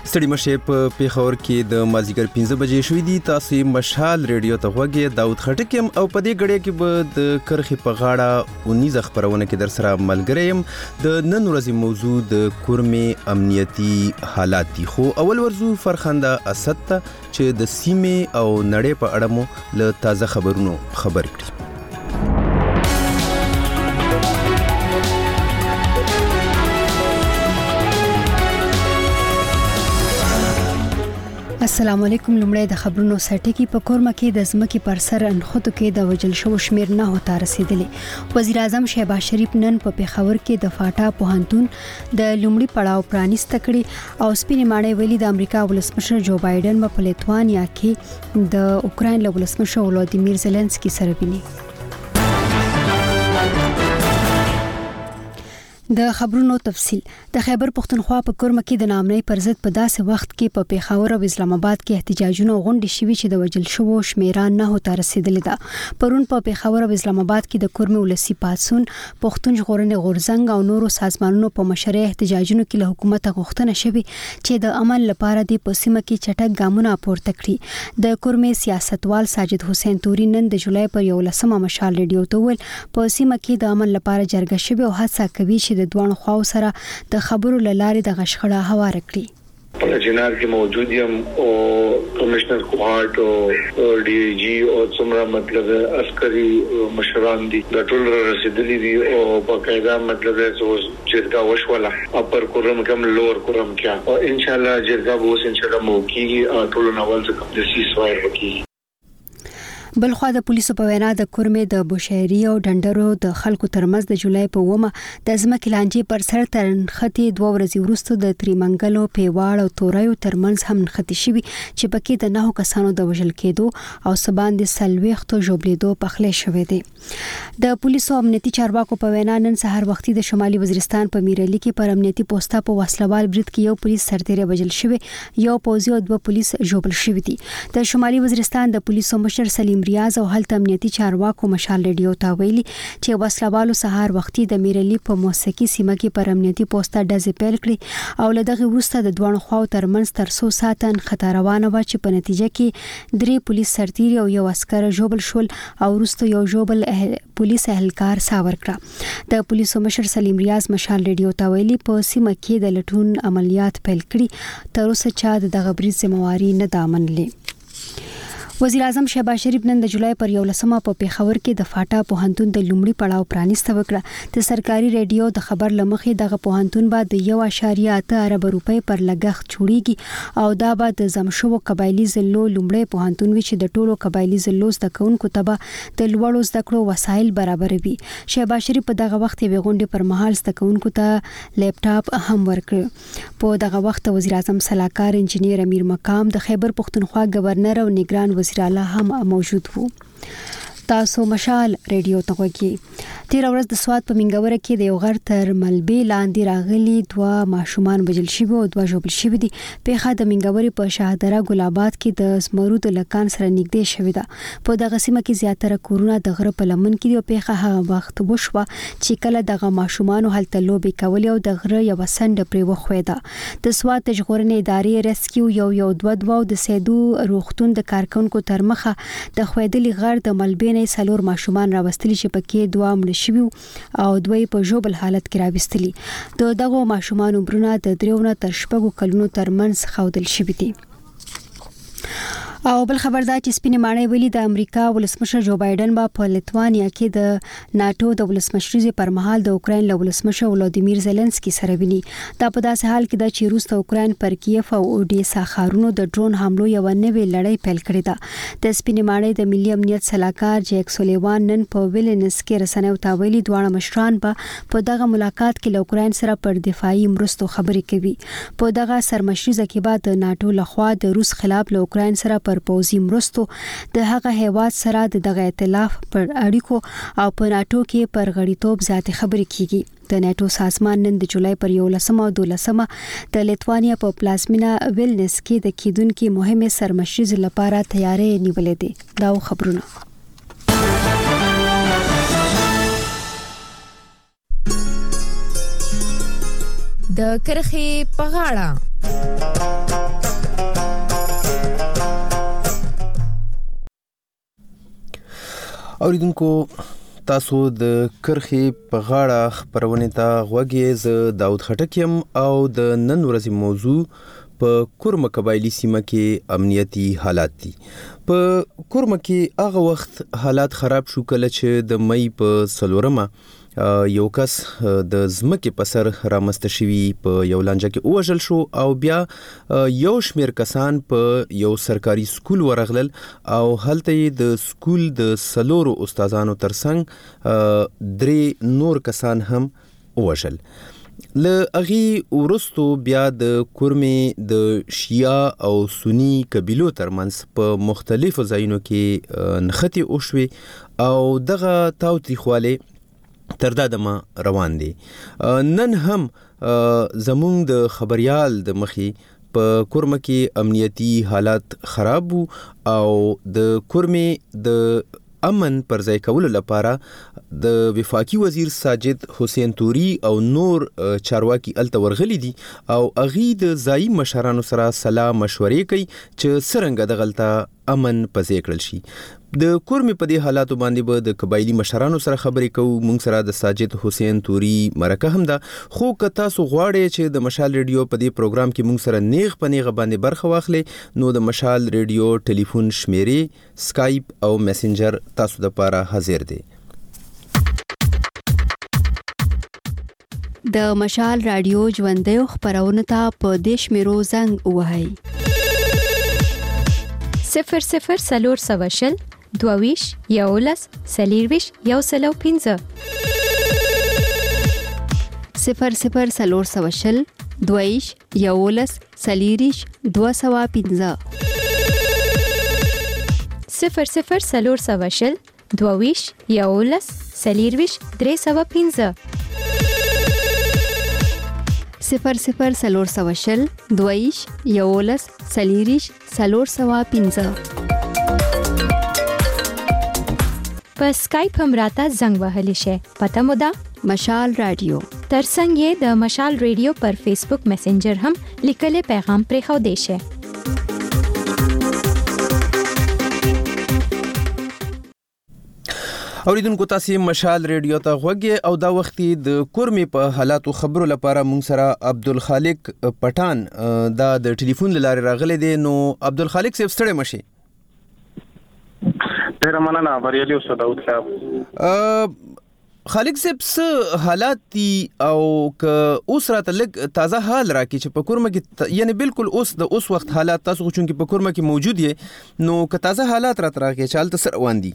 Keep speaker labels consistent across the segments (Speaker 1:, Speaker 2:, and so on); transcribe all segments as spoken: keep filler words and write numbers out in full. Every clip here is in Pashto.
Speaker 1: ستړي مشه په پیښور کې د مازیګر پنځه بجې شوې دي. تاسو مشال ریډیو ته غوږی داود خټک يم او په دې غړې کې به د کرخي په غاړه اونیزه خبرونه کې در سره ملګری يم. د نن ورځې موضوع د کورمې امنیتي حالات دي، خو اول ورزو فرخنده اسد ته چې د سیمې او نړۍ په اړه مو له تازه خبرونو خبر کړي.
Speaker 2: السلام علیکم. لمړی د خبرونو سرټکی په کورمه کې د ځمکې پر سر انخوتو کې د وجل شو شمیر نه هوتا رسیدلی. وزیر اعظم شهباز شریف نن په پیښور کې د فاټا پوهنتون د لومړي پړاو پرانیست کړي او سپینې ماڼۍ ویلي د امریکا ولسمشر جو بایدن په لیتوانیا کې د اوکراین له ولسمشر ولادیمیر زيلنسکي سره ویني. د خبرونو تفصیل. د خیبر پختونخوا په کورمه کې د نامنۍ پر ضد په داسې وخت کې په پیښور او اسلام آباد کې احتجاجونه غونډې شوي چې د وجل شوو شمیران نه هوتا رسیدلی ده. پرون په پیښور او اسلام آباد کې د کورمې ولسی پاتسون، پښتون ژغورنې غورځنګ او نورو سازمانونو په مشرۍ احتجاجونو کې له حکومت غوښتنه شوې چې د عمل لپاره د پسیمه کې چټک ګامونه پورته کړي. د کورمې سیاستوال ساجد حسین توري نن د جولای پر یولسمه مشال ریډیو ته ویل په سیمه کې د عمل لپاره جرګه شوې او هڅه کوي چې د دوه خواو سره د خبرو لارې د غشخړه هوار کړي.
Speaker 3: په جنار کې موجود یم او کمشنر کوهارت او ډي ای جی او څومره مطلب عسکري مشران دي د ټول رسیدلي دي او په قاعده مطلب چې جرګه وشوله اپر کورم کم لوور کورم کیا او ان شاء الله جرګه به ان شاء الله موکي ټول نوول څخه د سی سوای وکي.
Speaker 2: بلخوا د پولیسو په وینا د کورمې د بوشهري او ډنډرو د خلکو ترمنځ د جولای په ومه د ځمکې لانجې پر سر ترنختي دوه ورځې وروسته د تریمنګلو پیواړ او تورایو ترمنځ هم نختي شوي چې پکې د نهو کسانو د وژل کېدو او سباند سلويختو جوړېدو په خله شوې دي. د پولیسو امنیتي چارواکو په وینا نن سحر وختي د شمالي وزیرستان په میرالي کې پر امنیتي پوسټه په وسلوال برید کې یو پولیس سرتیری وژل شوی، یو پوځي او دوه پولیس جوړل شوی دي. د شمالي وزیرستان د پولیسو مشر سلیم ریاض او هلته امنیتي چارواکو مشال ریډیو ته ویلي چې وسلوالو سهار وختي د میرالي په موسیقي سیمه کې پر امنیتي پوسټه ډزې پیل کړې او له دغه وروسته د دوه خواو ترمنځ تر څو ساعته خطر روانه و چې په نتیجه کې درې پولیس سرتیری او یو عسكر جوړل شول او وروسته یو جوړل پولیس اهلکار ساور کړ. د پولیسو مشر سلیم ریاض مشال ریډیو ته ویلي په سیمه کې د لټون عملیات پیل کړي، تر اوسه چا د دغه بریټ ذمہواری نه ده منلې. وزیر اعظم شهباز شریف نن د جولای پر یولسمه په پیښور کې د فاټا پوهنتون د لومړي پړاو پرانیست وکړه. د سرکاري ریډیو د خبر لمخې دغه پوهنتون بعد د یو اعشاریه اته ارب روپۍ پر لګښت جوړیږي او دا بعد د زمشو قبایلی زلو لومړی پوهنتون وی چې د ټولو قبایلی زلو زده کوونکو ته د لوړو زده کړو وسایل برابروي. شهباز شریف په دغه وخت یې غونډې پر مهال زده کوونکو ته لیپټاپ هم ورکړ. په دغه وخت وزیر اعظم صلاحکار انجنیر امیر مقام، د خیبر پختونخوا گورنر او نگران وزیر اعلی هم موجود وو. تاسو مشال ریډیو ته غوږی. تیر ورځ د سواد په منګوره کې د یو غر تر ملبې لاندې راغلي دوه ماشومان وژل شوي او دوه ژوبل شوي دي. پیښه د منګورې په شاهدره ګل آباد کې د زمرود لکان سره نږدې شوې ده. په دغه سیمه کې زیاتره کورونه د غره په لمن کې دي او پیښه هغه وخت وشوه چې کله دغه ماشومان هلته لوبې کولې او د غره یو سند پرې وخوېده. د سواد د ژغورنې ادارې ریسکیو یو یو دوه دوه د سیدو روغتون د کارکونکو تر مخه د خوېدلي غر د ملبې سلور ماشومان راوستلي چې پکې دوه مړه شوي او دوی په ژوبل حالت کې راوستلي. د دغه ماشومان عمرونه د دریو نه تر شپږو کلونو ترمنځ خودل شوي دي. او بل خبردار چې سپینې ماڼۍ ویلي د امریکا ولسمشر جو بایدن با په لیتوانیا کې د ناتو د ولسمشرۍ پر مهال د اوکراین له ولسمشر ولادیمیر زيلنسکي سره ویني. دا په داسې حال کې د چې روس د اوکراین پر کیف او اودیسا ښارونو د ډرون حملو یو نوې لړۍ پیل کړې ده. د سپینې ماڼۍ د ملي امنیت صلاحکار جیک سولیوان نن په ویلنس کې رسنیو ته ویلي دواړه مشران به په دغه ملاقات کې له اوکراین سره پر دفاعي مرستو خبرې کوي. په دغه سرمشرۍ کې بعد د ناتو لخوا د روس خلاف له اوکراین سره پر پوځي مرستو د هغه هیواد سره د دغه ائتلاف پر اړیکو او په ناتو کې پر غړیتوب ذاتي خبرې کیږي. د ناتو سازمان نن د جولای پر یولسمه او دولسمه د لیتوانیا په پلازمینا ویلنس کې د کیدونکو مهمه سرمشرۍ لپاره تیاری نیولې دي. دا خبرونه
Speaker 4: د کرخي په غاړه
Speaker 1: اوریدونکو تاسو د کرخي په غاړه خبرونه ته غوږی ز داود خټکیم او د نن ورځې موضوع په کورمه قبایلی سیمه کې امنیتي حالات دي. په کورمه کې هغه وخت حالات خراب شو کله چې د مې په څلورمه یو کس د زمکه په سر رامسته شوی په یو لانجه کې وژل شو او بیا یو شمیر کسان په یو سرکاري سکول ورغلل او هلته د سکول د سلورو استادانو ترڅنګ درې نور کسان هم وژل. له اغي ورستو بیا د کورمه د شیعه او سنی قبیلو ترمنځ په مختلفو ځایونو کې نښتې وشوي او دغه تاوتریخواله تر دا دمه روان دي. نن هم زمونږ د خبريال د مخي په کورمه کې امنیتي حالات خراب وو او د کورمه د امن پر ځای کولو لپاره د وفاقي وزیر ساجد حسین توري او نور چارواکي الته ورغلي دي او اغي د ځای مشرانو سره صلاح مشورې کوي چې څنګه د غلطه امن پځې کړل شي. د کورمه په دې حالاتو باندې به د قبایلی مشرانو سره خبرې کوو. مونږ سره د ساجد حسین توري مرکه هم ده. خو که تاسو غواړئ چې د مشال ریډیو په دې پروګرام کې مونږ سره نیغ په نیغه باندې برخه واخلئ نو د مشال ریډیو ټلیفون شمیرې سکایپ او میسنجر تاسو د لپاره حاضر دي.
Speaker 2: د مشال رادیو ژوندۍ خبرونه ته په دیش میرو زنګ وهاي
Speaker 4: صفر صفر سلور سواشل دوویش یولس سلیرویش یو سلو پینزه
Speaker 2: صفر صفر سلور سواشل دوویش یولس سلیریش دو سوا پینزه
Speaker 4: صفر صفر سلور سواشل دوویش یولس سلیرویش درې سوا پینزه
Speaker 2: صفر صفر سلور سواشل دوویش یولس سلیریش سلور سوا پینزه.
Speaker 4: په سکایپ هم راته زنګ وهلی شي. پته مو ده
Speaker 2: مشال رادیو.
Speaker 4: ترڅنګ یې د مشال ریډیو پر فیسبوک میسنجر هم لیکلي پیغام پرې خو دی شي.
Speaker 1: اوریدونکو تاسو مشال ریډیو ته غوږی او دا وخت د کورمه په حالاتو خبرو لپاره مونږ سره عبدالخالق پټان دا د ټلیفون لاره راغلی دی. نو عبدالخالق صاحب ستړي مشي.
Speaker 5: ډیر مننه بریالي اوسه داود صاحب.
Speaker 1: خالق صاحب څه حالات دي او که اوس راته لږ تازه حال راکړي چې په کورمه کې یعنی بالکل اوس د اوس وخت حالات تاسو خو چونکې په کورمه کې موجود یې نو که تازه حالات راته راکړي چې حالت سره روان دي.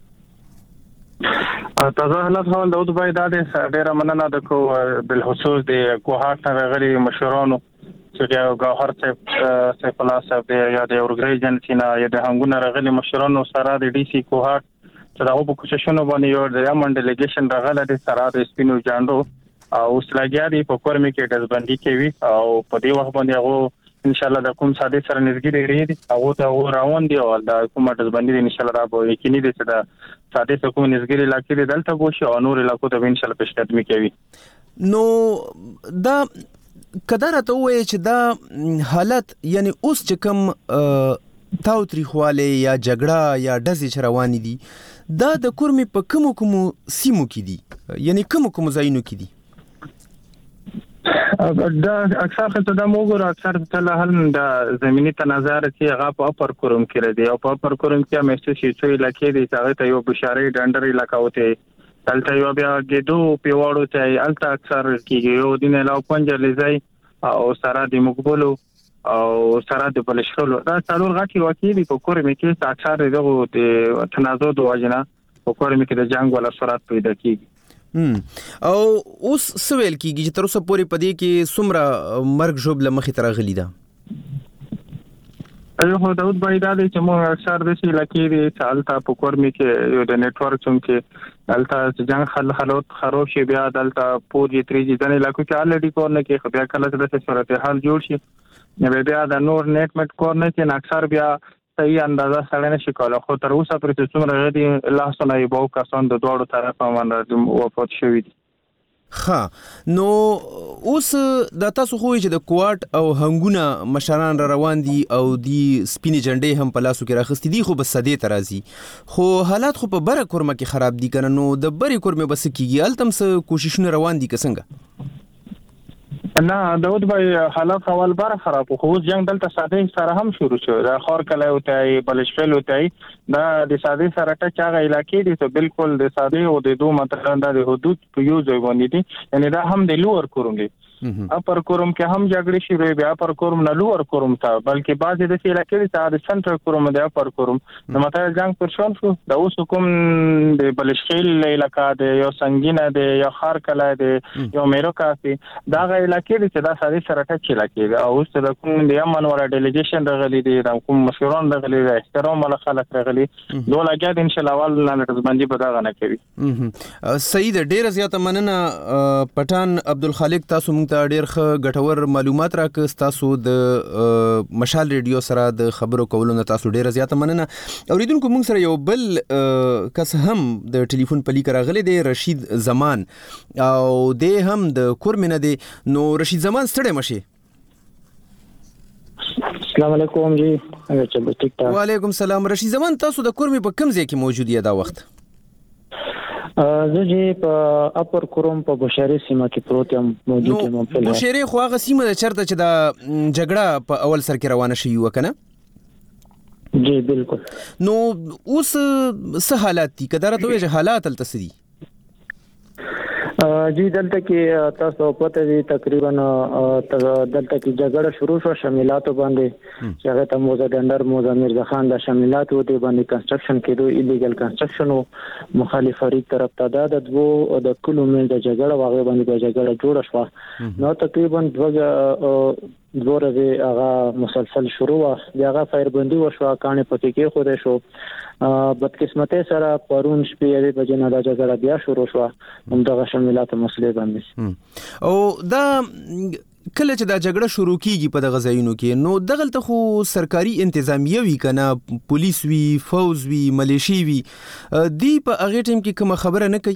Speaker 5: تازه حالات حال داود بای دا ډیر مننه د کو بالخصوص د کوهات غړي مشورانو چې ګوهر صاحب سیف الله صاحب یا د اورګری جنسینا یا د هنګونه غړي مشورانو سره د ډي سي کوهات چې دا په کوششونو باندې یو د یمن ډیلیګیشن راغله د سره د سپینو جاندو او سلاګیاري په کورمه کې د ځبندي کوي او په دې وخت باندې هغه ان شاء الله د کوم ساده سره نږدې لري هغه ته روان دي او د حکومت ځبندي ان شاء الله را به یقیني دي چې دا ساده څوک نږدې علاقې دلته بوشي او نور علاقو ته ان شاء الله پیشقدمي کوي.
Speaker 1: نو دا کدارته وای چې دا حالت یعنی اوس چې کوم تاوتریخواله یا جګړه یا ډزې روان دي دا د کورمه په کوم کوم سیمو کې دي یعنی کوم کوم ځایونو کې دي؟
Speaker 5: دا اکثر خلک دا موږ اکثر تل هل د زمینی تناظر چې هغه په اپر کورم کې لري او په اپر کورم کې مېشته شي چې علاقې دي هغه ته یو بشاري ډنډر علاقہ وته دلته یو بیا ګډو پیواړو ته الته اکثر کې یو دین له پنځه لزای او سره د مقبولو او سره د بلشلو دا څلور غاټي واقعي دي په کورم کې اکثر دغه د تنازع د واجنه په کورم کې د جنگ ولا سرعت پیدا کیږي.
Speaker 1: او اوس سویل کیږي چې تر اوسه پورې پدې کې څومره مرګ جوړ لمخې تر غلي ده؟
Speaker 5: ایو داود بای دا چې موږ اکثر د شي لکه دي چالتا په کورمه کې یو د نت ورک څنګه التا جنگ خل حالات خراب شي بیا دلته پوری تریجی ځنه لکه چې الډی کورنه کې خو بیا کله چې صورت حال جوړ شي نو بیا د نور نت مټ کورنه کې اکثر بیا صحیح اندازه سره نشي کولای خو تر اوسه پرې څومره غدي الله سبحانه یو کسان د دوړو طرفه باندې وفات شوی دي.
Speaker 1: ها نو اوس د تاسو خو چې د کوارټ او هنګونه مشران را روان دي او دی سپینې جنډې هم په لاسو کې راخستې دي خو بس صدې ترازی خو حالات خو په بره کورمه کې خراب دي کنه نو د بری کورمه بس کیږي التم څه کوششونه روان دي کسنګ
Speaker 5: نه داود بھائی حالات اول بار خراب خو جنگ دلته ساده سره هم شروع شو دا خور کله وتاي بلشفل وتاي دا د ساده سره ټچ هغه علاقې دي ته بالکل د ساده او د دوه مثلا د حدود په یو ځای باندې دي یعنی دا هم د لوور کوروم دي اپر کوروم کې هم جګړې شي وي بیا اپر کوروم نه لوور کوروم تا بلکې بعضې د علاقې د سنټر کوروم د اپر کوروم نو مته جنگ پر شول شو دا اوس کوم د بلشفل علاقې د یو سنگینه د یو خار کله د یو میرو کافي دا غ علاقې د دا ساده سره ټچ علاقې او اوس د کوم د یمن ولا ډیلیګیشن راغلي دي د کوم مشوران راغلي دي احترام ولا خلک راغلي دوه لګیا ان شاء الله اول نه رزبندي په دا غنه کوي
Speaker 1: سید ډیر زیاته مننه پټان عبدالخالق تاسو ته ډیر ښه ګټور معلومات راکړ تاسو د مشال ریډیو سره د خبرو کولو نه تاسو ډیر زیاته مننه اوریدونکو موږ سره یو بل کس هم د ټلیفون په لیک راغلی دی رشید زمان او د هم د کورمنه دی نو رشید زمان ستړی مشي
Speaker 6: السلام علیکم جی څنګه ټیک ټاک
Speaker 1: وعلیکم السلام رشید زمان تاسو د کورمې په کوم ځای کې موجود یې دا وخت
Speaker 6: زه چې په اپر کوروم په بشری سیمه کې پروت یم موجود یم په
Speaker 1: بشری خو هغه سیمه ده چرته چې دا جګړه په اول سر کې روانه شي وکنه
Speaker 6: جی بالکل
Speaker 1: نو اوس څه حالات دي کدارته وي چې حالات التسدي
Speaker 6: جی دلته کې تاسو پته دي تقریبا دلته کې جګړه شروع شو شاملاتو باندې چې هغه ته موزه ډندر موزه میرزا خان د شاملاتو دی باندې کنسټرکشن کېدو ایلیګل کنسټرکشن مخالف فریق طرف ته دا د دوه د کلومتر د جګړه واغې باندې د جګړه جوړه شو نو تقریبا دوه دوه ورځې هغه مسلسل شروع و هغه فایربندي وشو کانه پکې کې خو ده شو بدقسمتۍ سره پرون شپې یوې بجې نه د جګړه بیا شروع شو هم دغه شاملات مسلې باندې
Speaker 1: او دا کله چې دا جګړه شروع کیږي په دغه ځایونو کې نو دغلته خو سرکاري انتظامیه وی کنه پولیس وی فوز وی ملیشي وی دی په هغه ټیم کې کوم خبره نه کوي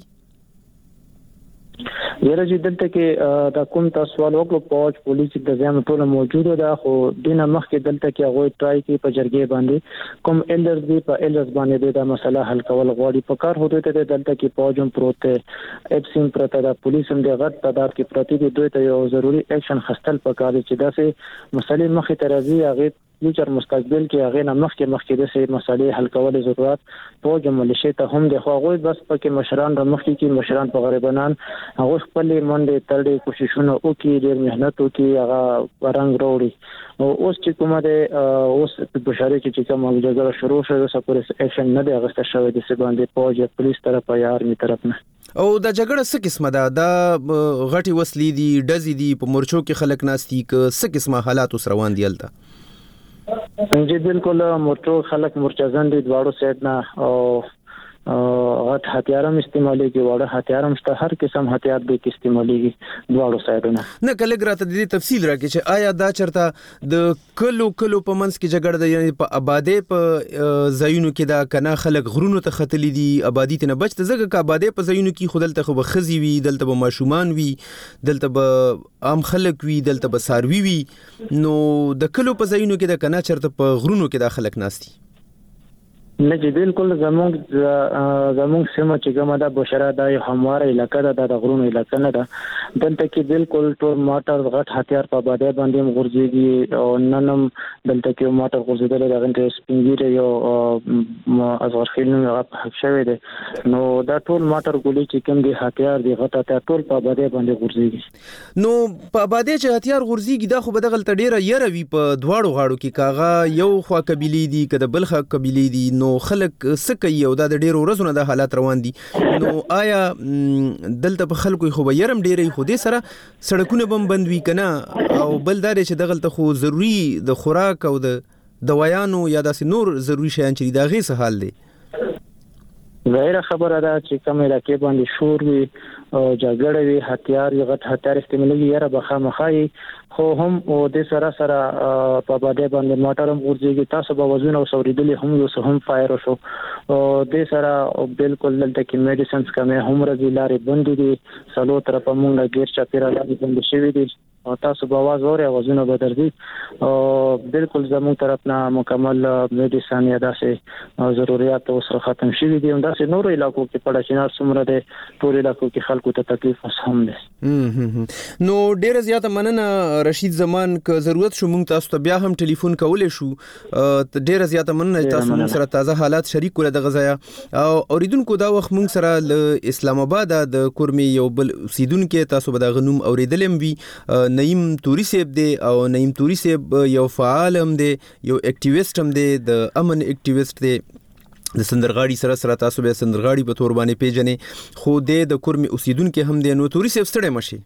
Speaker 6: یره چې دلته کې د کوم تاسو سوال وکړو پوج پولیس د ځای ټول موجوده ده خو دینه مخکې دلته کې هغه ټرای کوي په جرګې باندې کوم ایلډرز دی په ایلډرز باندې د مسله حل کول غواړي په کار هوته ته دلته کې پوجم پروت اپسین پرته د پولیس هم د غټ تعداد کې پرتی دي دوی ته یو ضروری اکشن خستل پکاره چې داسې مسلې مخې ته راځي هغه فیوچر مستقبل کې هغه نه مخکې مخکې د سې مسلې حل کول ضرورت پوج ملشه ته هم د خو هغه بس پکې مشران د مخکې کې مشران په غریبانان هغه خپل منډه تړلې کوششونه وکړي ډېر مهنت وکړي هغه رنګ وروړي او اوس چې کومه ده اوس په بشری چې کومه جګړه شروع شوه سپورټ اکشن نه دی غوښته شوی د څه باندې پوج پولیس طرف یا آرمي طرف نه
Speaker 1: او دا جګړه څه قسمه ده دا غټي وسلې دي ډزې دي په مورچو کې خلک ناستي ک څه قسمه حالات اوس روان دي الته
Speaker 6: جی بالکل مورچو خلک مرچزن دي دواړو سایډ نه او غټ هتیارم استعمالي کې وړه هتیارم شته هر قسم هتیار به استعمالي دواړو سایډونه
Speaker 1: نه کله ګراته د تفصیل راکې چې آیا دا چرته د کلو کلو په منځ کې جګړه ده یعنی په آبادې په ځایونو کې دا کنه خلک غرونو ته ختلي دي آبادی ته نه بچته ځکه ک آبادې په ځایونو کې خودلته خو بخزي وي دلته به ماشومان وي دلته به عام خلک وي دلته به ساروي وي نو د کلو په ځایونو کې دا کنه چرته په غرونو کې دا خلک ناستي
Speaker 6: نه چې بالکل زموږ زموږ سیمه چې کومه ده بشرا د همواره علاقې ده د غرونو علاقې نه ده دلته کې بالکل ټول ماټر غټ هتیار په باندې باندې غورځيږي او ننم دلته کې ماټر غورځیدل د غنټه سپینګری یو اصغر خیلنو هغه حق شوی دی نو دا ټول ماټر ګولې چې کوم دي هتیار دي غټ هتیار ټول په باندې باندې غورځيږي
Speaker 1: نو په باندې چې هتیار غورځيږي دا خو بدغل تډیره یره وی په دواړو غاړو کې کاغه یو خوا قبيله دي کده بل خوا قبيله دي نو خلک سکه یو د ډیرو ورځې د حالات روان دي نو آیا دلته په خلکو خو به يرم ډیرې خو دې سره سړکونه بم بند وی کنه او بل دا چې دغلته خو ضروری د خوراک او د دوايانو یا د نور ضروری شیان چې دا غي څه حال دي
Speaker 6: ظاهر خبره ده چې کوم علاقې باندې شور وي او جګړه وي هتیار یو غټ هتیار استعمالي یاره بخا مخای خو هم او د سره سره په باندې باندې موټرم ورځيږي تاسو به وزن او سوریدلې هم یو هم فایر شو او د سره بالکل دلته کې میډیسنز کمه هم راځي لارې بند دي سلو طرفه مونږه غیر چاپیره لارې بند شوي دي او تاسو به आवाज اورئ اوازونه به درځي او بالکل زموږ طرف نه مکمل میډیسن یا داسې ضرورت اوس ختم شوي دي همداسې نورو علاقو کې پړاشینار څومره دي ټول علاقو کې خلکو ته تکلیف هم دي.
Speaker 1: نو ډیره زیاته مننه رشید زمان که ضرورت شو مونږ تاسو ته بیا هم ټلیفون کولای شو. ډیره زیاته مننه تاسو مونږ سره تازه حالات شریک کول د غزایا او اوریدونکو دا وخت مونږ سره ل اسلام آباد د کورمي یو بل اوسیدونکو تاسو به د غنوم اوریدلم وی نعیم توري صاحب دی او نعیم توري صاحب یو فعال هم دی یو اکټیویسټ هم دی د امن اکټیویسټ دی د سندرغاړي سره سره تاسو به سندرغاړي په تور باندې پیژنې خو د کورمي اوسیدونکو هم دی. نو توري صاحب ستړي مشي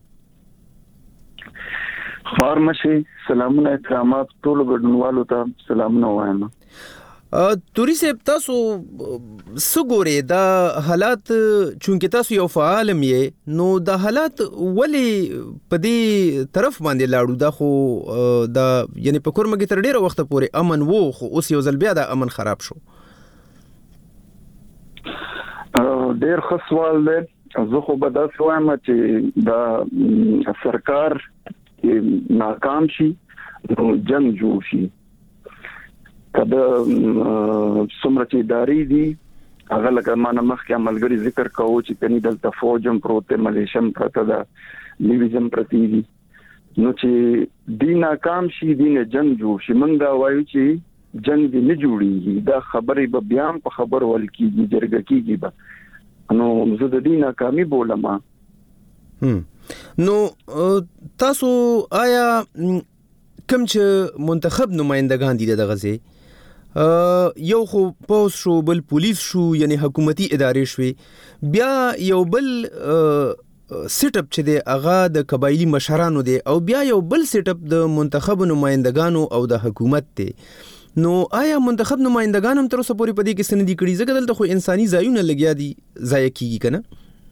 Speaker 7: فارمشي سلامونه احترامات ټول ګډونوالو ته سلامونه وایم.
Speaker 1: توري صاحب تاسو سګوري دا حالات چونکه تاسو یو فعال مې نو دا حالات ولی په دې طرف باندې لاړو دا خو دا یعنی په کورمه کې تر ډیره وخت پورې امن وو خو اوس یو ځل بیا دا امن خراب شو.
Speaker 7: ډیر ښه سوال دی. زه خو به دا وایم چې دا سرکار ناکام شي نو جنگ جوړ شي. کله څومره چې ادارې دي هغه لکه معنا مخکې عملګری ذکر کوو چې کني دلته فوجم پروت ملیشم پرته دا لیویزم پرتی دي نو چې دی ناکام شي دینه جنگ جوړ شي. موږ دا وایو چې جنگ دی نه جوړیږي دا خبرې به بیا په خبر ول کیږي جرګه کیږي به نو زه د دې ناکامي بولم.
Speaker 1: نو تاسو آیا کوم چې منتخب نمائندگان دي د غزي یو خو پوس شو بل پولیس شو یعنی حکومتي ادارې شوي بیا یو بل سیټ اپ چې دی هغه د قبایلی مشرانو دی او بیا یو بل سیټ اپ د منتخب نمائندگانو او د حکومت دی. نو آیا منتخب نمائندگان هم تر اوسه پورې پدې کې سندې کړي ځکه دلته خو انساني ځایونه لګیا دي ضایع کیږي کنه؟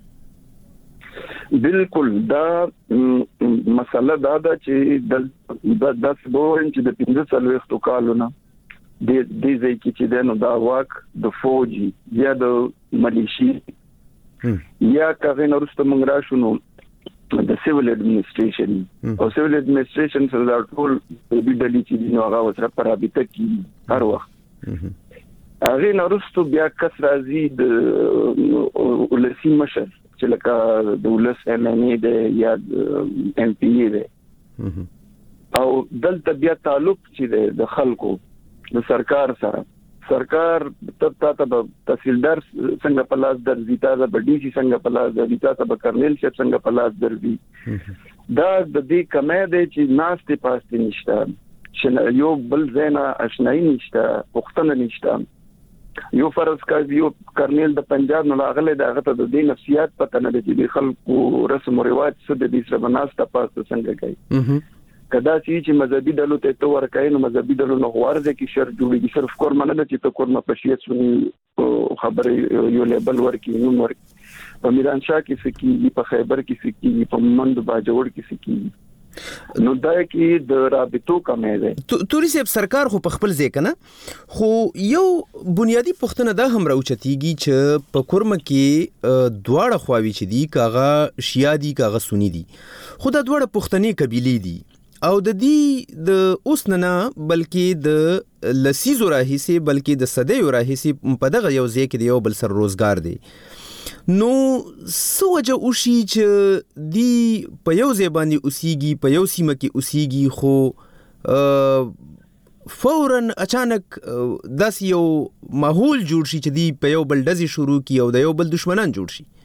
Speaker 7: بالکل دا مسله دا ده چې د داس بورن چې د پنځه څلوېښتو کالونو د دې ځای کې چې د نو دا واک د فوجي یا د ملیشي یا کغه نورسته موږ راشو نو د سیول اډمنستریشن او سیول اډمنستریشن سره د ټول د ډلې چې نو هغه سره پرابطه کې هر وخت هغه نورسته بیا کس راځي د ولسی مشر چې لکه د ولس ام ان ای د یا ام پی ای د او دلته بیا تعلق چې د خلکو د سرکار سره سرکار تب تا ته تحصیلدار څنګه په لاس درځي تا د ډي سي څنګه په لاس درځي تا ته کرنل شپ څنګه په لاس درځي دا د دې کمه دی چې ناشته پاسته نشته چې یو بل زینا آشنایی نشته وختونه نشته یو فرض کا یو کرنل د پنجاب نه لاغله دغه ته د دې نفسیات پته نه دي چې خلکو رسم او رواج څه د دې سره ناشته پاسته څنګه کوي کدا چې مذهبي ډلو ته تو ورکاین نو مذهبي ډلو نو غوړځي کې شر جوړيږي صرف کورمنه نه چې ته کورمه پښیت سونی خبرې یو لیبل ورکی نو ورکی په میران شاه کې سکی په خیبر کې سکی په مند باجوړ کې سکی نو دا کې د رابطو کمه ده.
Speaker 1: توري صاحب سرکار خو په خپل ځای کنه خو یو بنیادی پښتنه دا هم راوچتيږي چې په کورمه کې دواړه خواوي چې دي کاغه شیا دي کاغه سنی دي خو دا دواړه پښتني قبيله دي او د دې د اوس نه بلکې د لسیزو راهیسي بلکې د صدیو راهیسي په دغه یو ځای کې د یو بل سر روزګار دی. نو سوجه اوشي چې دی په یو ځای باندې اوسيږي په یو سیمه کې اوسيږي خو فورن اچانک داس یو ماحول جوړ شي چې دی په یو بل دزي شروع کی او د یو بل دشمنان جوړ شي.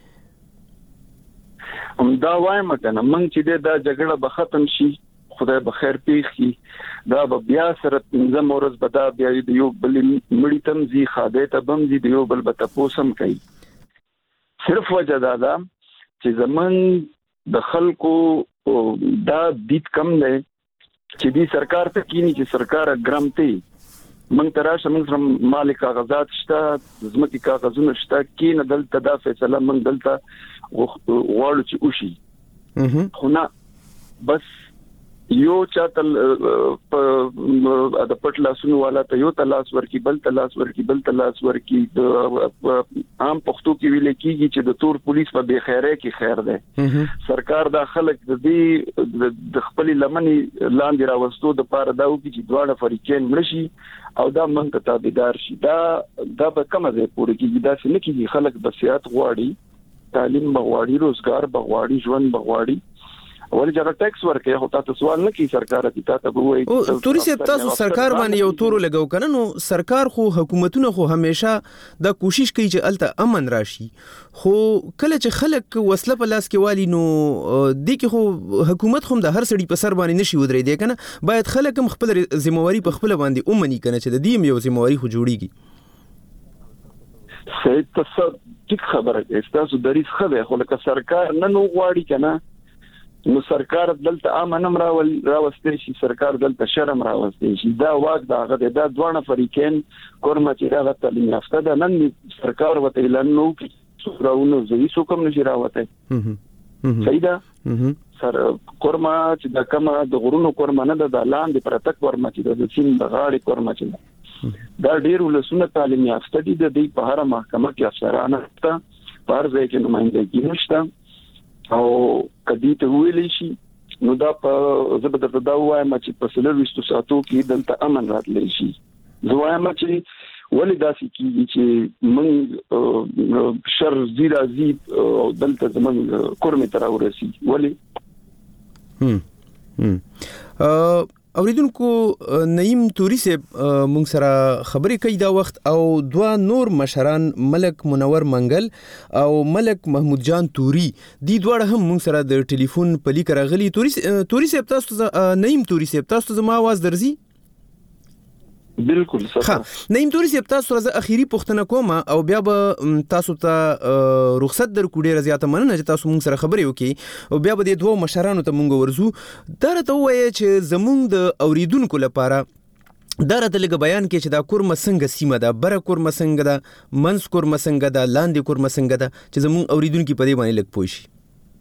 Speaker 7: هم دا وایم کنه من چې دا جګړه به ختم شي خدای به خیر پیخي دا به بیا سره پنځه مورز به دا بیا د یو بل مړی تم زی خاده ته بم زی د یو بل به تاسو کوي صرف وجه دا ده چې زمون د خلکو دا بیت کم نه چې دی سرکار ته کینی چې سرکار ګرامتي من تراشه من سره مالک کاغذات شته زمکي کاغذونه شته کین دلته دا فیصله من دلته غواړو چې وشي خو نه بس یو چاته د پټ لاسونو والا ته یو تلاس ورکی بل تلاس ورکی بل تلاس ورکی د عام پښتو کې ویل کېږي چې د تور پولیس په بے خیره کې خیر ده. سرکار دا خلک د دې د خپل لمنې لاندې راوستو د پاره دا وکړي چې دواړه فریقین مړشي او دا موږ ته تابعدار شي. دا دا به کومه ځای پورې کېږي؟ دا څه نه کېږي. خلک بسیات غواړي، تعلیم بغواړي، روزګار بغواړي، ژوند بغواړي، ولې چې ټیکس ورکړي. خو تاسو سوال نه کوي سرکار ته تاسو وایي
Speaker 1: او توري سي تاسو سرکار باندې یو تور لګاو کنه. نو سرکار خو حکومتونه خو همیشه دا کوشش کوي چې الته امن راشي، خو کله چې خلک وسله په لاس کې والی نو د کې خو حکومت هم د هر سړي په سر باندې نشي ودرې دی کنه. باید خلک هم خپل ذمہواری په خپل باندې اومني کنه چې د دې یو ذمہواری خو جوړیږي.
Speaker 7: صحیح تصد ټیک خبره ده. تاسو دریس خبره خو لکه سرکار نه نو غواړي کنه، نو سرکار دلته امنم راول راوستي شي، سرکار دلته شرم راوستي شي. دا واګ دا غده دا دوه فریقین کورما چې راغله تعلیم یافته ده. نن سرکار وته اعلان نو کې څوراونه زوی څوک هم نشي راوته. صحیح ده. سر کورما چې دا کما د غرونو کورما نه ده، د لاندې پرتک کورما چې د سین د غاړي کورما چې دا ډیر ولسونه تعلیم یافته دي. د دې په هر محکمه کې افسرانه ته پر ځای کې نمائندګي نشته او کدی ته ویلې شي نو دا په زبر د دا وایم چې په سلو وستو ساتو کې دلته امن راتلی شي. زه وایم چې ولې داسې کیږي چې من شر زیرا زی دلته زمون کورمه تر ورسی. ولې
Speaker 1: هم هم اوریدونکو نعیم توري صاحب مونږ سره خبرې کوي دا وخت، او دوا نور مشران ملک منور منګل او ملک محمود جان توري دی دواړه هم مونږ سره د ټلیفون په لیک راغلي. توري توري صاحب تاسو نعیم توري صاحب تاسو زما आवाज درځي؟
Speaker 7: بالکل صح.
Speaker 1: نعیم توري صاحب تاسو راځه اخیری پوښتنه کوم او بیا به تاسو ته رخصت درکو. ډیره زیاته مننه چې تاسو مونږ سره خبرې وکړي او بیا به د دوه مشرانو ته مونږ ورزو. دا راته وایي چې زمونږ د اوریدونکو لپاره دا راته لږ بیان کې چې دا کورمه څنګه سیمه ده، بره کورمه څنګه ده، منځ کورمه څنګه ده، لاندې کورمه څنګه ده، چې زمونږ اوریدونکو په دې باندې لږ پوه شي.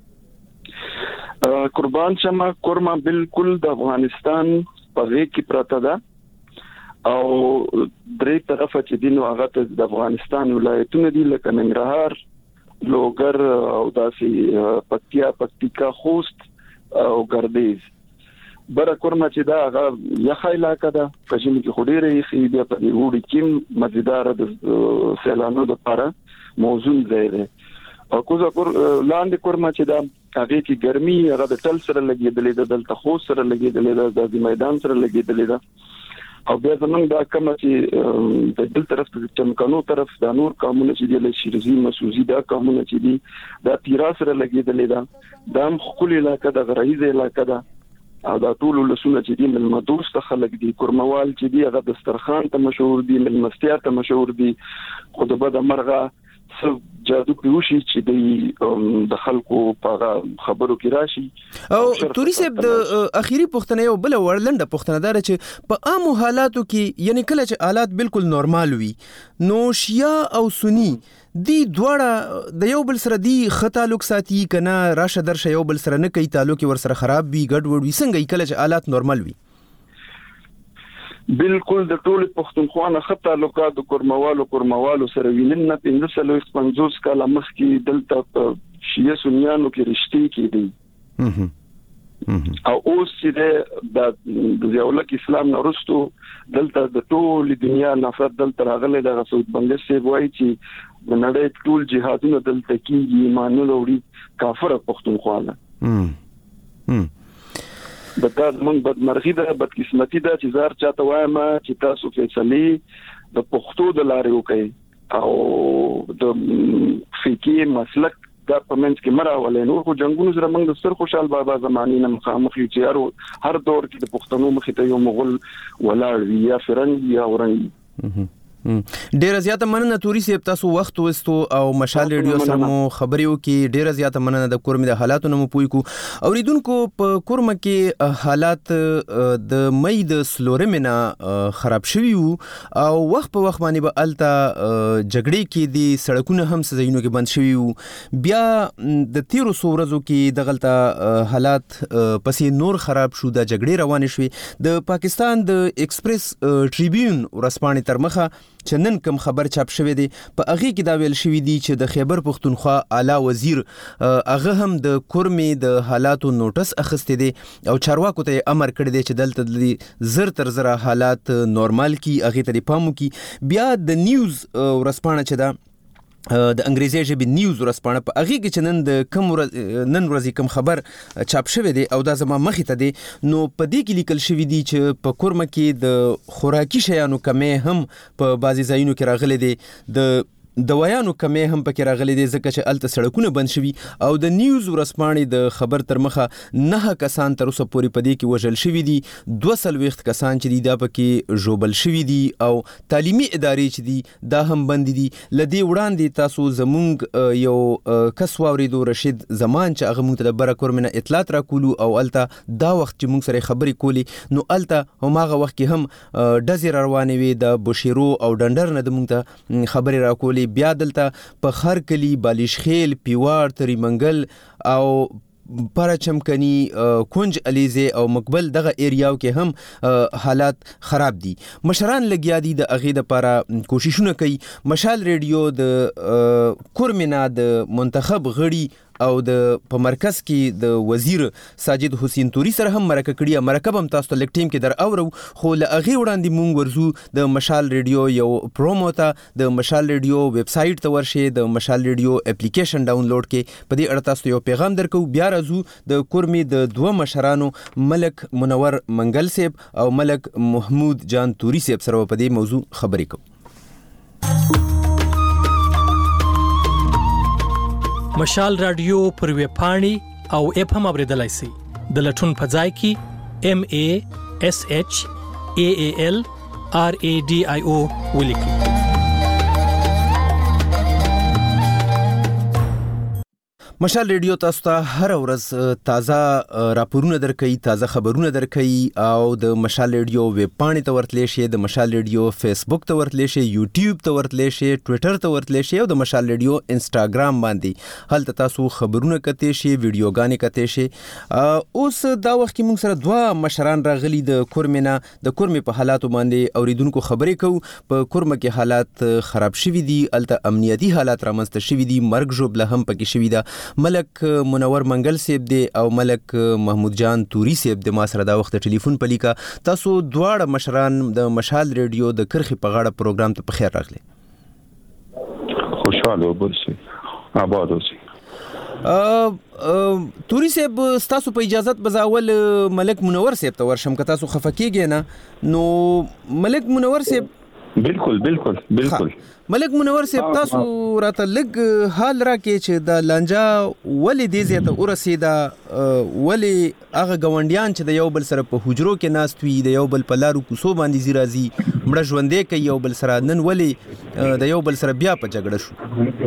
Speaker 7: قربان شمه کورمه بالکل د افغانستان په غېږ کې پراته ده او درې طرفه چې دینو هغه ته د افغانستان ولایتونه دي لکه ننګرهار، لوګر او داسې پکتیا، پکتیکا، خوست او ګردیز. بره کورمه چې دا هغه یخه علاقه ده، په ژمي کې خو ډېره یخي بیا په دې اوړي کې مزیداره د سیلانو دپاره موزون ځای دی. او کوزه کور لاندې کورمه چې دا هغه کې ګرمي هغه د ټل سره لګېدلې ده، دلته خوست سره لګېدلې ده، د میدان سره لګېدلې ده. او بیا زمونږ دا کومه چې د بل طرف ته چمکانو طرف دا نور قومونه چې د شیرزي مسوزي دا قومونه چې دي دا تیرا سره لګېدلې ده. دا هم خپل علاقه د غرایزه علاقه ده او دا ټول لسونه چې دي ملمدوس ته خلک دي، کورموال چې دي هغه دسترخوان ته مشهور دي، ملمستیا ته مشهور دي. خو د بده مرغه څه جادو کوي چې د خلکو په خبرو کې راشي.
Speaker 1: او توري صاحب د اخیری پوښتنه یو بل ورلنده پوښتنه دار چې په عام حالاتو کې یعنی کله چې حالات بالکل نورمال وي نو شیا او سنی دی دواړه د یو بل سره دی خطالوک ساتي کنه راشه درشه یو بل سره نه کوي، تعلق ور سره خراب وي، ګډ وډ وي، څنګه کله چې حالات نورمال وي؟
Speaker 7: بالکل د ټول پښتونخوا نه خط تعلقات د کورموالو کورموالو سره وینن نه پنځه سلوي پنځوس کاله مخکې دلته شیعه سنیانو کې رښتې کېدی او اوس چې د ضیاءالحق اسلام نورستو دلته د ټول دنیا نفرت دلته راغلي د رسول بنګ سي وایي چې د نړۍ ټول جهادونه دلته کېږي، ایمان وروړي کافر پښتونخوا نه. د تاسو مونږ بدمرغي ده، بدقسمتي ده چې زار چاته وایم چې تاسو فیصله د پښتو د لارې وکړي او د فقهي مسلک دا پمنځ کې مراولې. نور خو جنگونو سره موږ د ستر خوشحال بابا زماني نه مخامخ یو چې هر دور کې د پښتنو مخې ته یو مغول ولاړ وي یا فرنګ یا اورنګ.
Speaker 1: ډیره زیاته مننه توري صاحب، تاسو وخت وستو او مشال ریډیو سره مو خبرې وکړي. ډیره زیاته مننه د کورمې د حالاتو نه مو پوي کو. اوریدونکو په کورمه کې حالات د مې د سلورمې نه خراب شوي وو او وخت په وخت باندې به الته جګړې کې دي سړکونه هم سزاینو کې بند شوي وو. بیا د تیرو څو ورځو کې دغلته حالات پسې نور خراب شو، د جګړې روانې شوې. د پاکستان د ایکسپریس ټریبیون ورځپاڼې تر مخه چې نن کوم خبر چاپ شوی دی په هغه کې دا ویل شوی دی چې د خیبر پختونخوا اعلی وزیر هغه هم د کورمې د حالاتو نوټس اخیسته دی او چارواکو ته امر کړی دی چې دلته د زر تر زر حالات نورمال کی هغه ته پامو کی. بیا د نیوز ورسپانه چې دا د انګریزي ژبې نیوز ورسپانه په هغه کې چې نن د کوم نن ورځې کوم خبر چاپ شوی دی او دا زما مخې ته دی، نو په دې کې لیکل شوی دی چې په کورمه کې د خوراکي شیانو کمې هم په بعضي ځایونو کې راغلي دي، د دوايانو کمې هم پکې راغلي دي ځکه چې الته سړکونه بند شوي. او د نیوز ورسپاڼې د خبر تر مخه نه کسان تر اوسه پورې په دې کې وژل شوي دي، دوه څلوېښت کسان چې دي دا پکې ژوبل شوي دي او تعلیمي ادارې چې دي دا هم بند دي. له دې وړاندې تاسو زمونږ یو کس واورېدو رشید زمان چې هغه موږ ته د بره کورمې نه اطلاعات راکولو او الته دا وخت چې موږ سره خبرې کولې نو الته هماغه وخت کې هم ډزې روانې وې د بوشیرو او ډنډر نه د موږ ته خبرې راکولې. بیا دلته په خرکلی، بالیشخیل، پیوار، تریمنګل او پرچمکنی، کونج علیزه او مقبل دغه ایریاو کې هم حالات خراب دي. مشران لګیا دي د اغه د لپاره کوششونه کوي. مشال ریډیو د کورمنا د منتخب غړي او د په مرکز کې د وزیر ساجد حسین توري سره هم مرکه کړی. مرکه هم تاسو ته لیک ټیم کې در اورو، خو له اغه وړاندې مونږ ورزو د مشال ریډیو یو پرومو ته، د مشال ریډیو ویب سټ ته ورشي، د مشال ریډیو اپلیکیشن ډاونلوډ کې په دې اړه تاسو یو پیغام درکو. بیا راځو د کورمې د دوه مشرانو ملک منور منګل صاحب او ملک محمود جان توري صاحب سره په دې موضوع خبرې کوو.
Speaker 8: مشال رادیو پر ویب پاڼې او اپ هم اوریدلای شئ. د لټون په ځای کې ام ا اس اچ ا ا ال ار ا ډي آی او ولیکئ.
Speaker 1: مشال ریډیو تاسو ته هر ورځ تازه راپورونه درکوي، تازه خبرونه درکوي او د مشال ریډیو ویب پاڼې ته ورتلی شي، د مشال ریډیو فیسبوک ته ورتلی شي، یوټیوب ته ورتلی شي، ټویټر ته ورتلی شي او د مشال ریډیو انسټاګرام باندې هلته تاسو خبرونه کتئ شي، ویډیوګانې کتئ شي. اوس دا وخت کې موږ سره دوه مشران راغلي د کورمنا د کورمې په حالاتو باندې اوریدونکو خبرې کوو. په کورمه کې حالات خراب شوي دي، الته امنیتي حالات رامنځته شوي دي، مرګ ژوبله هم پکې شوي ده. ملک منور منګل صاحب دی او ملک محمود جان توري صاحب دی ما سره دا وخت ټلیفون پلیکا. تاسو دواړه مشران د مشال ریډیو د کرخي په غاړه پروګرام ته په خیر راغلي.
Speaker 7: خوشاله اوسئ، آباد اوسئ.
Speaker 1: توري صاحب تاسو په اجازت بزاول ملک منور صاحب ته ورشم که تاسو خفکیږئ نه. نو ملک منور صاحب
Speaker 7: بالکل بالکل بالکل
Speaker 1: ملک منور صاحب تاسو راته لګ حال راکې چې د لانجا ولې دې زیاته ورسېدا، ولې هغه ګاونډیان چې د یو بل سره په حجرو کې ناست وي، د یو بل په لارو کوڅو باندې زی راځي، مړه ژوندې کوي یو بل سره، نن ولې د یو بل سره بیا په جګړه شو؟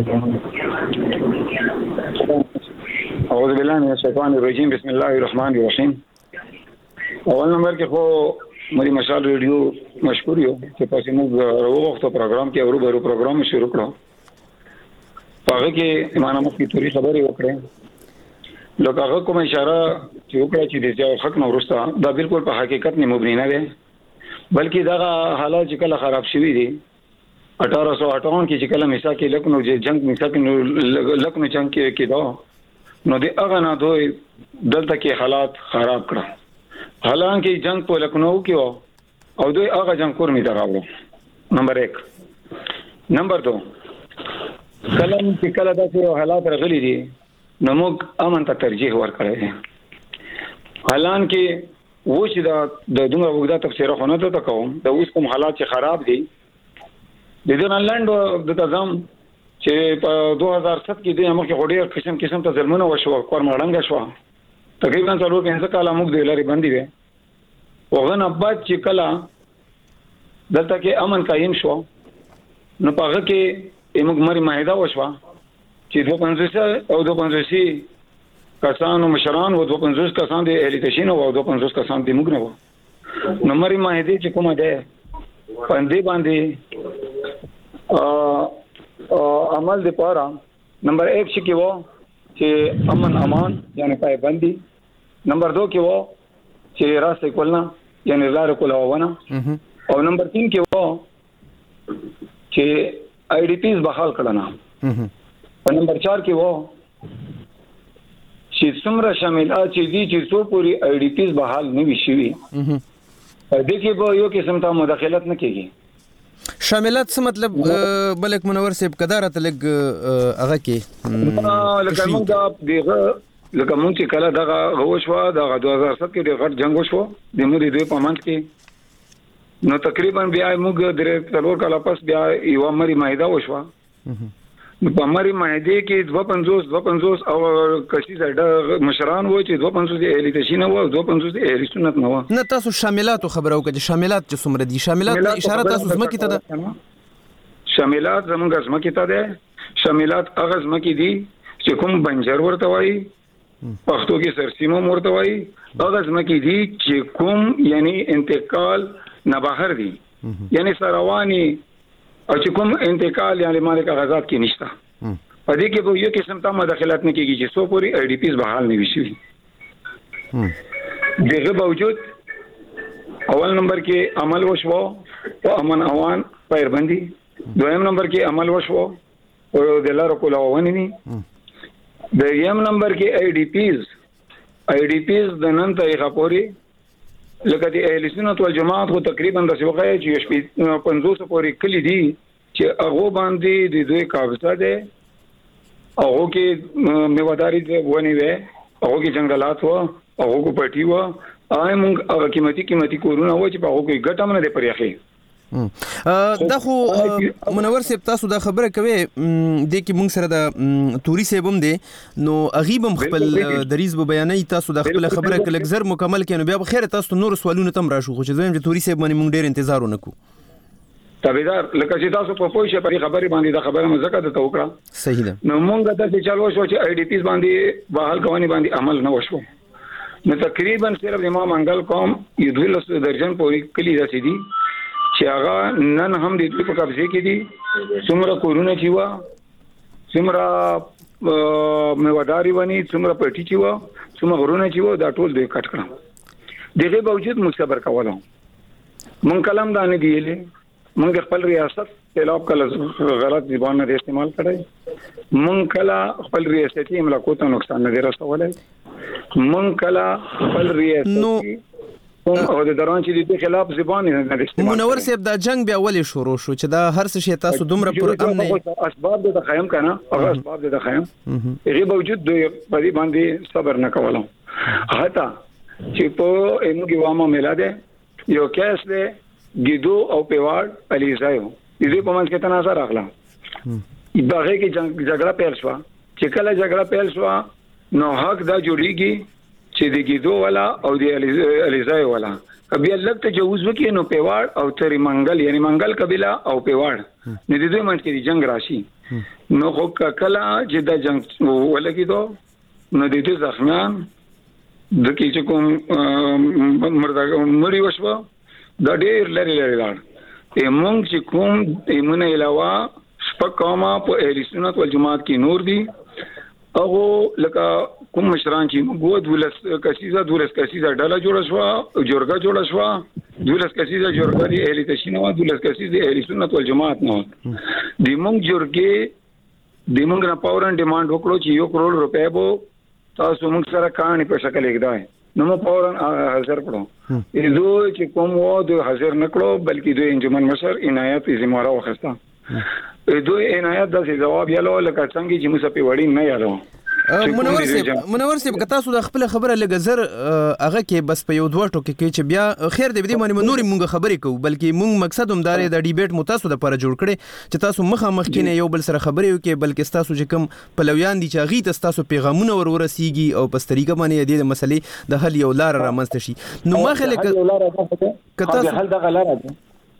Speaker 9: اعوذ بالله من الشیطان الرجیم، بسم الله الرحمن الرحیم. اول نمبر کې خو مری مشال ریډیو مشکور یو چې پاسې موږ وروغتو پروګرام کې اورو برو پروګرام شروع کړو. هغه کې معنا مخکې توري خبرې وکړې، لکه هغه کوم اشاره چې وکړه چې د ځای حق نو ورسته دا بالکل په حقیقت نه مبني نه دی، بلکې دا حالات چې کله خراب شوي دي اٹھارہ سو اٹھاون کې چې کله میثاق لکنو جنگ میثاق لکنو جنگ کې کېدو نو د هغه نه دوی دلته کې حالات خراب کړه. حالانکه جنگ په لکنو کې و او دوی هغه جنگ کور می دراوړو. نمبر ایک. نمبر دو، کله چې کله داسې حالات راغلي دي نو موږ امن ته ترجیح ورکړی. حالانکه و چې دا د دومره وګړه تفسیر خو نه ته کوم د اوس کوم حالات چې خراب دي د دې نړیوال د تنظیم چې په دوه هزار سات کې د امریکا غوډیر قسم قسم ته ظلمونه وشو، کور مړنګ شو، تقریبا څلور پنځه کاله موږ د لارې باندې وې. وغه نه بعد چې کله دلته کې امن قائم شو نو پاغه کې موږ مری معاهده وشوه چې دوه پنځوس او دوه پنځوس کسانو مشران او دوه پنځوس کسان د اهل تشین او دوه پنځوس کسان د موږ نه وو نو مری معاهده چې کومه ده باندې باندې ا عمل د پاره نمبر ایک چې کې وو چې امن امان یعنی پایبندی نمبر دو کې وو چې راست کولنا یعنی لار کولاونه او نمبر تین کې وو چې آی ډی پیز بحال کړه او نمبر چار کې وو چې څومره شاملات چې دي چې څو پوری آی ډی پیز بحال نه وي شوی دې کې به یو قسم ته مداخلت نه کیږي
Speaker 1: شاملات څه مطلب ملک منور صاحب قدرت لګ هغه کې
Speaker 9: لکه موږ دا دغه لکه مونږ چې کله دغه غوښوا دغه دوه هزار سات کې د غټ جنگ وشو د مو د دوی په منځ کې نو تقریبا بیا موږ د څلور کاله پس بیا یو مری معاهده وشو نو په مری معاهده کې دوه پنځوس دوه پنځوس او کشي زړه مشران وو چې دوه پنځوس د اهل تشین وو دوه پنځوس د اهل سنت نه وو
Speaker 1: نه تاسو شاملات خبرو کې شاملات چې څومره دي شاملات اشاره تاسو زمکه ته ده
Speaker 9: شاملات زموږ زمکه ته ده شاملات هغه زمکه دي چې کوم بنجر ورته وایي پښتو کې سرسیمه مرته وایي هغه ځمکې دي چې کوم یعنی انتقال نه بهر دي یعنی سروانی او چې کوم انتقال یعنی مالک کاغذات کې نشته په دې کې به یو قسم ته مداخلت نه کیږي چې سو پوری آی ډی پیز بحال نه وي دغه باوجود اول نمبر کې عمل وشو او امن اوان پایربندي دویم نمبر کې عمل وشو او د لارو کولاونه ني د یم نمبر کې آی ډی پیز آی ډی پیز د نن تاریخ پورې لکه د اهل سنت والجماعت خو تقریبا د سوغه چې پنځوس پورې کلی دي چې هغه باندې د دوی قابضه ده هغه کې میواداری ونی وې هغه کې جنگلات وو هغه کو پټي وو آی مونږ هغه قیمتي قیمتي کورونه و چې په هغه کې ګټه منه ده پرېخي
Speaker 1: دا خو منور صاحب تاسو دا خبره کوي د کې مونږ سره د توري صاحب هم دي نو اغيبم خپل دریز به بیانې تاسو د خپل خبره کله زر مکمل کینو بیا بخیر تاسو نور سوالونه تم راشو خو چې زم چې توري صاحب باندې مونږ ډیر انتظار ونکو
Speaker 9: تابعدار لکه چې تاسو په پوه شئ په خبره باندې دا خبره مزکه د توکړه
Speaker 1: صحیح ده
Speaker 9: نو مونږ د څه چالو شو چې آی ډی پیز باندې بحال کوونی باندې عمل نه وشو نو تقریبا صرف امام منګل قوم یو دوه لس درجن پورې کلی رسیدي چې هغه نن هم د دوی په قبضه کې دي څومره کورونه چې وا څومره میواداری ونی څومره پټی چې وا څومره غرونه چې وا دا ټول دوی کټ کړم دغه باوجود مصبر کولم مونږ کلام دانه دیلې مونږ خپل ریاست خلاف کله غلط زبان نه استعمال کړی مونږ کله خپل ریاستي املاکو ته نقصان نه رسولای مونږ کله خپل ریاستي او د دران چې د خلاف زبان نه استعمال
Speaker 1: منور صاحب دا جنگ بیا ولې شروع شو چې دا هر څه شي تاسو دومره پر امن
Speaker 9: اسباب د خیم کنه هغه اسباب د خیم هغه باوجود دوی په دې باندې صبر نه کولم هتا چې په موږ وامه ملاده یو کیس له ګیدو او پیواړ علیزایو دې په منځ کې تنازع راغله دغه کې جګړه پیل شو چې کله جګړه پیل شو نو حق دا جوړیږي چې د ګیدو والا او د علیزای والا کبي لږ تجاوز وکړي نو پیواړ او تری منګل یعنی منګل قبيله او پیواړ نه د دوی منځ کې جنگ راشي نو خو کله چې دا جنگ ولګیدو نو د دې زخمیان د کې چې کوم مردا مړی وشو دا ډېر لري لري لاړ ایمونږ چې کوم ایمونه علاوه شپږ په اهل سنت والجماعت کې نور دي هغه لکه کوم مشران چې موږ دولس کسیزه دولس کسیزه ډله جوړه شو جوړګه جوړه شو دولس کسیزه جوړګه دی اهل تشین او دولس کسیزه اهل سنت والجماعت نه دی موږ جوړګه دی موږ نه پاورن ډیماند وکړو چې یو کروڑ روپے بو تاسو موږ سره کہانی په شکل لیکدای نو مو پاورن حاضر کړو ای دوی چې کوم وو د حاضر نکړو بلکې دوی انجمن مشر عنایت زمواره وخسته ای دوی عنایت د جواب یالو لکه څنګه چې موږ په وړي نه یالو
Speaker 1: منور صاحب منور صاحب که تاسو د خپل خبره لګ زر هغه کې بس په یو دوه ټوکې کې چې بیا خیر دې دې باندې نورې مونږ خبرې کوو بلکې مونږ مقصد هم دار د ډیبیټ متاسو د لپاره جوړ کړي چې تاسو مخه مخ کې نه یو بل سره خبرې وکړي بلکې تاسو چې کوم پلویان دي چې غي تاسو پیغامونه ور ورسیږي او په طریقه باندې د مسلې د حل یو لار رامنځته شي نو ما خلک
Speaker 9: که تاسو حل د غلاره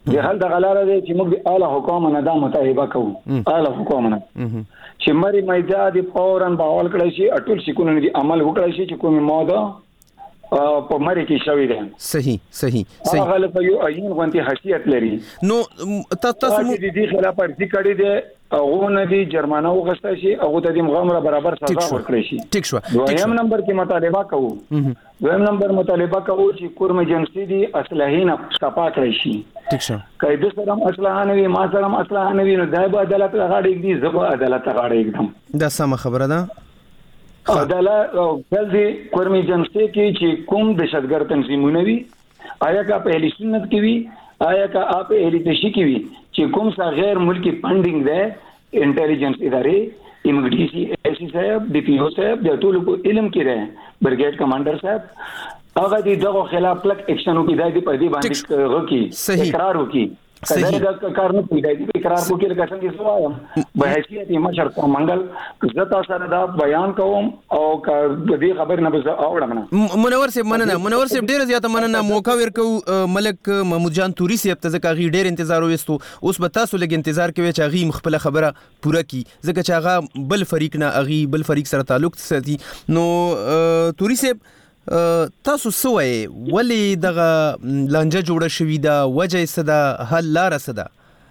Speaker 9: د حل د غلاره دی چې موږ د اعلی حکومت نه دا مطالبه کوو اعلی حکومت نه چې مری مېدا د فورن باول کړی شي اټول شکونه دي عمل وکړي شي چې کومه موده په مری کې شوی دی.
Speaker 1: صحیح صحیح صحیح
Speaker 9: هغه له یو عین غونتی حیثیت لري.
Speaker 1: نو تاسو مو
Speaker 9: د دې خلاف ارتي کړی دی او نه دي جرمانه وغسته شي او ته د مغامره برابر سزا ورکړي شي.
Speaker 1: ټیک شو.
Speaker 9: دویم نمبر کې مطالبه کوو دویم نمبر مطالبه کوو چې کورم جنسي دي اصلاحي نه صفا کړی شي.
Speaker 1: ټیک شو.
Speaker 9: کله د سره اصلاح نه وي ما سره اصلاح نه وي نو دایب عدالت غاړه دي زبر عدالت غاړه एकदम
Speaker 1: دا سم خبره ده.
Speaker 9: عدالت او جلدی کورمی جنسي کې چې کوم دهشتګرد تنظیمونه وي آیا کا په اهلی سنت کې وي آیا کا اپ اهلی تشی کې وي چې کوم څه غیر ملکی فندینګ ده انټيليجنس ادارې ایمګډي سی سی صاحب ډي پی او صاحب د ټولو په علم کې ده برګیډ کمانډر صاحب هغه د دغه خلاف پلک اکشن وکړي د دې په دې باندې وکړي اقرار وکړي کله دا کار نه پیدا دي اقرار وکړي لکه څنګه سوایم به حیثیت مشر کومنګل زتا سره دا بیان کوم او د دې خبر نه بز اوړم نه
Speaker 1: منور صاحب مننه منور صاحب ډیر زیاته مننه موقع ورکو ملک محمود جان توري صاحب ته ځکه غي ډیر انتظار وستو اوس به تاسو لګ انتظار کوي چې غي مخبل خبره پوره کی ځکه چې هغه بل فریق نه غي بل فریق سره تعلق ساتي. نو توري صاحب تاسو سوې ولی دغه لانجه جوړه شوې ده وجه صدا حل لار صدا.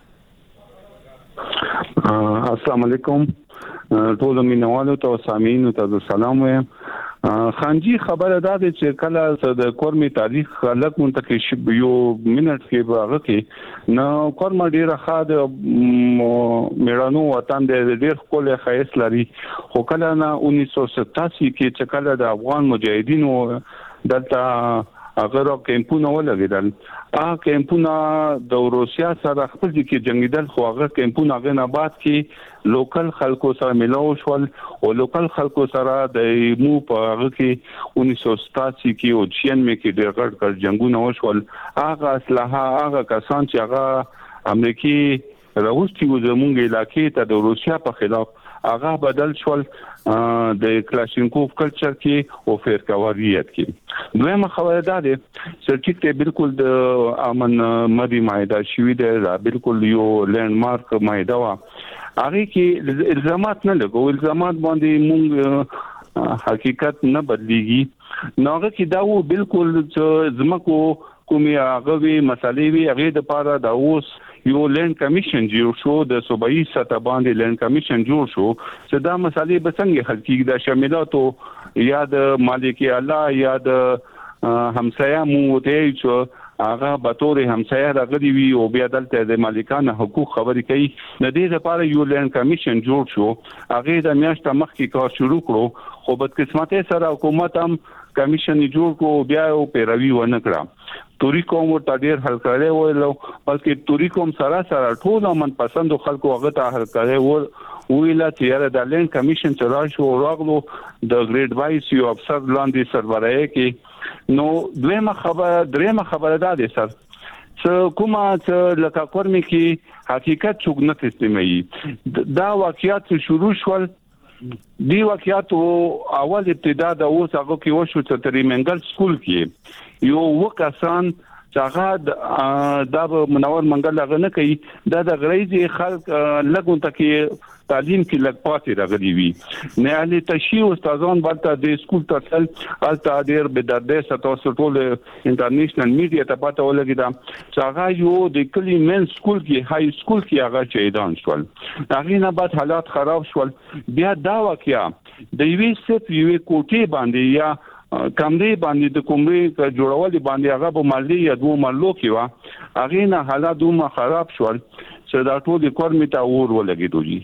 Speaker 10: السلام علیکم ټول مینوالو ته سامعین ته سلام وایم. خانجی خبره ده چې کله د کورمي تاریخ خلک منتقل یو منټ کې باغ کې نو کورم ډیره خاد میړانو وطن د ډیر خپل خیس لري خو کله نه انیس سو ستاسي کې چې کله د افغان مجاهدینو دلته هغه کیمپونه ولګیدل هغه کیمپونه د روسیا سره خپل کې جنگیدل خو هغه کیمپونه هغه نه بعد کې لوکل خلکو سره ملاو شول او لوکل خلکو سره د مو په هغه کې انیس سو ستاسي کې او چھیانوے کې ډېر غټ جنگونه وشول هغه اسلحه هغه کسان چې هغه امریکای راوستي و زمونږ علاقې ته د روسیا په خلاف هغه بدل شول د کلاشینکوف کلچر کې او فرقواریت کې. دویمه خبره ده چې چې بالکل د امن مدي مایده شوې ده بالکل یو لینډ مارک مایده وا هغه کې الزامات نه لګو الزامات باندې مونږ حقیقت نه بدليږي نو هغه کې دا و بالکل زمکو کومي هغه وی مسالې وی هغه د پاره دا اوس یو لینډ کمیشن جوړ شو د صوبایي سطح باندې لینډ کمیشن جوړ شو چې دا مسالې به څنګه حل کیږي د شاملاتو یا د مالکی الله یا د همسایه مو ته چې هغه به تور همسایه راغلي وي او بیا دلته د مالکانو حقوق خبرې کوي د دې لپاره یو لینډ کمیشن جوړ شو هغه د میاشتې مخکې کار شروع کړو خو بدقسمتۍ سره حکومت هم کمیشن جوړ کو بیا او پیروي ونه کړه. توري کوم ورته ډیر حل کړي وو بلکې توري کوم سره سره ټول من پسند خلکو هغه ته حل کړي وو ویلا چې د لین کمیشن چلا شو راغلو د ګریډ وایس یو افسر لاندې سربراهي کې نو دویمه خبره دریمه خبره ده سر څه کومه چې لکه کورمي کې حقیقت څوک نه تسلیمي دا واقعیت شروع شول دی واقعیت اول ابتدا د اوس هغه کې وشو چې ترې منګل سکول کې یو وکاسان چې دا منور منګل هغه نه کوي دا د غریزي خلک لګون تکي تعلیم کې لګ پاتې راغلي وي نه علي تشي استادان بلته د سکول ترسل الته ډیر به د دې ستاسو ټول انټرنیشنل میډیا ته پاتې ولګی دا چې هغه یو د کلی من سکول کې های سکول کې هغه چیدان شول هغه نه بعد حالات خراب شول بیا دا واقعیا د یوې صف یوې کوټې باندې یا کمرې باندې د کومرې جوړول باندې هغه په مالي یا دوه مالو کې وا هغه نه حالات دوه خراب شول چې دا ټول کورمي ته ور ولګیدوږي.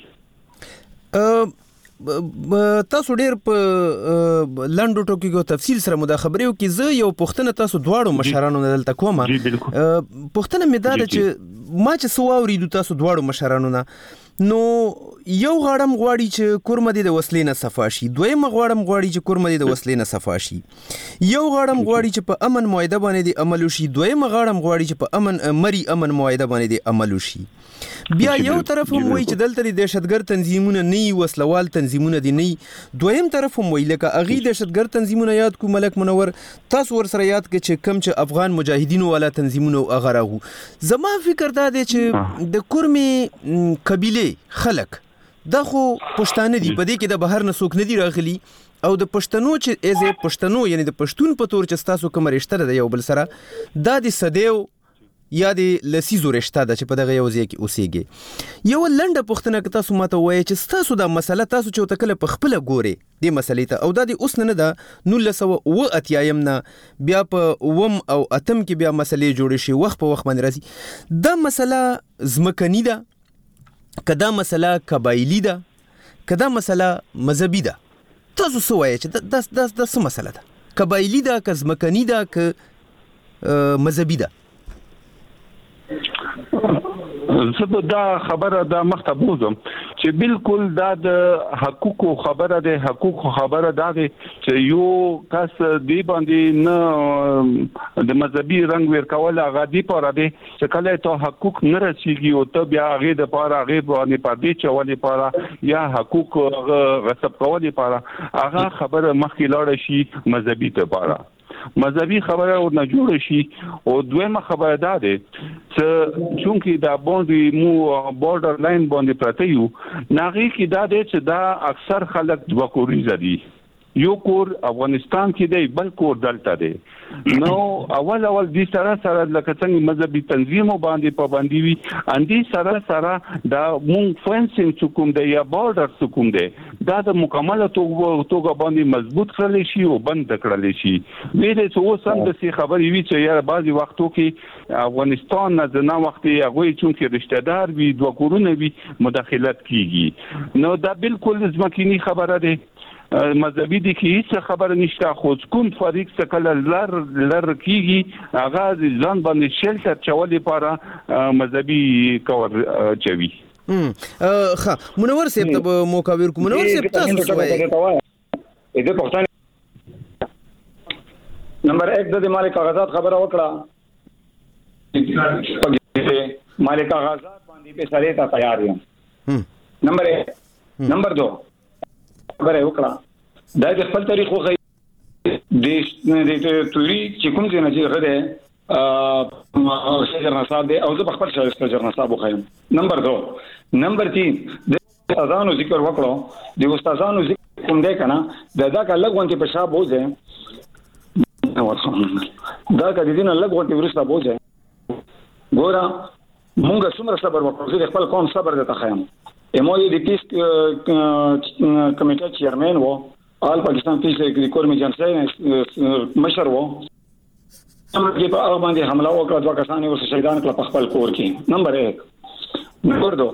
Speaker 1: ا تاسو ډیر په لندو ټوکی کو تفصیل سره مداخبره یو کې زه یو پښتنه تاسو دواړو مشرانو دلته کومه پښتنه مې دا چې ما چې سو اوریدو تاسو دواړو مشرانو نه نو یو غاړم غواړي چې کورمه دي د وسلې نه صفاشي دویم غواړم غواړي چې کورمه دي د وسلې نه صفاشي یو غاړم غواړي چې په امن معاهده باندې عمل وشي دویم غاړم غواړي چې په امن مری امن معاهده باندې عمل وشي بیا یو طرف هم وایي چې دلته د دهشتګرد تنظیمونه نه وي، وسلوال تنظیمونه دي نه. دویم طرف هم وایي لکه هغې دهشتګرد تنظیمونه یاد کو ملک منور، تاسو ورسره یاد کړئ چې کم چې افغان مجاهدینو والا تنظیمونه هغه راغو. زما فکر دا دی چې د کورمې قبیلې خلک دا خو پښتانه دي، په دې کې د بهر نه څوک نه دي راغلي، او د پښتنو چې ایز پښتنو یعنی د پښتون په تور چې تاسو کوم رشتہ ده یو بل سره، دا د صدیو یا د لسیزو رشتہ ده چې په دغه یو ځای کې اوسېږي. یو لنډه پوښتنه که تاسو ماته وایئ چې تاسو دا مسله تاسو چې ورته کله په خپله ګورئ دې مسلې ته، او دا د اوس نه نه ده نولس سوه اوه اتیایم نه بیا په اووم او اتم کې بیا مسلې جوړې شي، وخت په وخت باندې راځي، دا مسله ځمکني ده که دا مسله قبایلي ده که دا مسله مذهبي ده؟ تاسو څه وایئ چې دا دا دا څه مسله ده؟ قبایلي ده که ځمکني ده که مذهبي ده؟
Speaker 10: زه به دا خبره دا مخته بوزم چې بالکل دا د حقوقو خبره ده. حقوقو خبره دا ده چې یو کس دی باندې نه د مذهبي رنګ ورکول هغه دی پاره دی چې کله ته حقوق نه رسیږي او ته بیا هغه د پاره هغه باندې پردې چولې پاره یا حقوق غصب کولې پاره هغه خبره مخکې لاړ شي مذهبي ته پاره، مذهبي خبره ورنه جوړ شي. او دویمه خبره دا ده چې چونکی دا باندې مو بورډر لاین باندې پراته یو، ناغي کې دا ده چې دا اکثر خلک دوه کوریزه دي، یو کور افغانستان کې دی بل کور دلته دی. نو اول اول دې سره سره لکه څنګه مذهبي تنظیمو باندې پابندي وي، اندې سره سره دا مونږ فنسینګ کوم دی یا بورډر کوم دی دا د مکمله توګه باندې مضبوط کړل شي او بند کړل شي. ویلې چې اوس هم د څه خبرې وي چې یا بعضي وختو کې افغانستان نه نه وخت هغه چې رشتہ دار وي دوه کورونه وي مداخلت کیږي. نو دا بالکل ځمکني خبره ده، مذهبي دي کې هیڅ خبره نشته. خو کوم فریق څخه کله لر لر کیږي هغه ځان باندې شلټر چولې لپاره مذهبي کور چوي.
Speaker 1: ها منور صاحب ته موقع ورکو. منور صاحب تاسو څه وایي؟
Speaker 9: دې پښتنه نمبر یک د مالک کاغذات خبره وکړه، مالک کاغذات باندې په سره ته تیار یم. نمبر یک. نمبر دو خبره وکړه دا د خپل تاریخ وخی د د توري چې کوم ځای نه چې غده ا شجر نصاب دی او زه خپل شجر نصاب وخایم. نمبر دو. نمبر تین د استادانو ذکر وکړو، د استادانو ذکر کوم دی کنه دا دا کله غونډه په شاب وځي دا کله دینه لګوټي ورسته بوځي. ګوره مونږه څومره صبر وکړو، زه خپل قوم صبر د تخایم. اموي د پیس کمیټه چیرمن وو، آل پاکستان پیس د کورمي جنسي مشر وو، هم کې په هغه باندې حمله وکړه، دوه کسان یې ورسره شهیدان کړل په خپل کور کې. نمبر یک. نمبر دو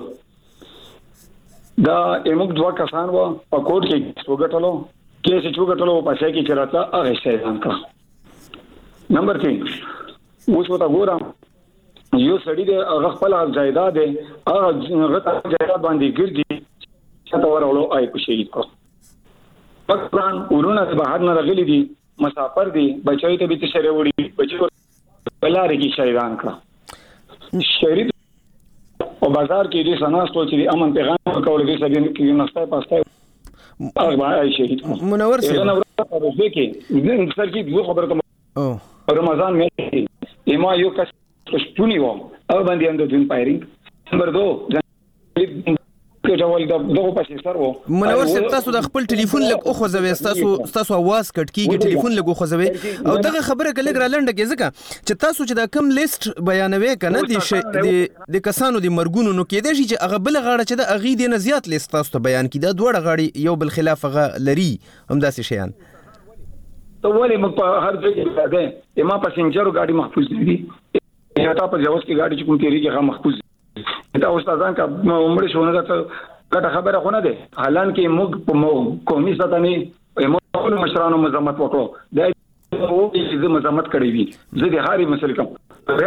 Speaker 9: دا ایموک دوه کسان وو په کور کې وګټلو کې چې وګټلو په ځای کې چرته هغه شهیدان کړل. نمبر تین اوس وتا ګورم یو سړی د هغه خپل ځایداد دی، هغه هغه ځایداد باندې ګرځي چې تا ورولو آی کو شهید کو. پاکستان ورونه د بهر نه راغلي دي، مسافر دي، بچای ته به تشری وړي، بچو بلاره کې شهیدان کړه. شهید او بازار کې دې سناستو چې امن پیغام کول دي سبین کې نسته پاسته هغه آی شهید کو.
Speaker 1: منور سي
Speaker 9: نه ورته کې د سر کې دوه خبره او رمضان مې ایما یو کس شتونی و او باندې اند دین پایرینګ. نمبر دو کې ډول د دغه پاسې سر و.
Speaker 1: منور صاحب تاسو د خپل ټلیفون لګ او خوځوي، تاسو تاسو आवाज کټ کیږي، ټلیفون لګ او خوځوي او دغه خبره کله ګر لنډه کې ځکه چې تاسو چې دا کم لیست بیانوي کنه د د کسانو د مرګونو نو کې د شي چې هغه بل غاړه چې د اغي د نه زیات لیست تاسو ته بیان کړي، دا دوړه غاړي یو بل خلاف هغه لري همداسې شیان.
Speaker 9: ته ولې موږ په هر ځای کې ده ایما پاسنجرو ګاډي محفوظ دي یا تا په ځوس کې ګاډي چې کوم تیری کې هغه محفوظ دي. دا استادان کا عمر شونه دا څه خبره خونه ده. حالان کې موږ په قومي سطح نه موږ مشرانو مزامت وکړو، دا او چې مزامت کړی وي زه د هاري مسل کوم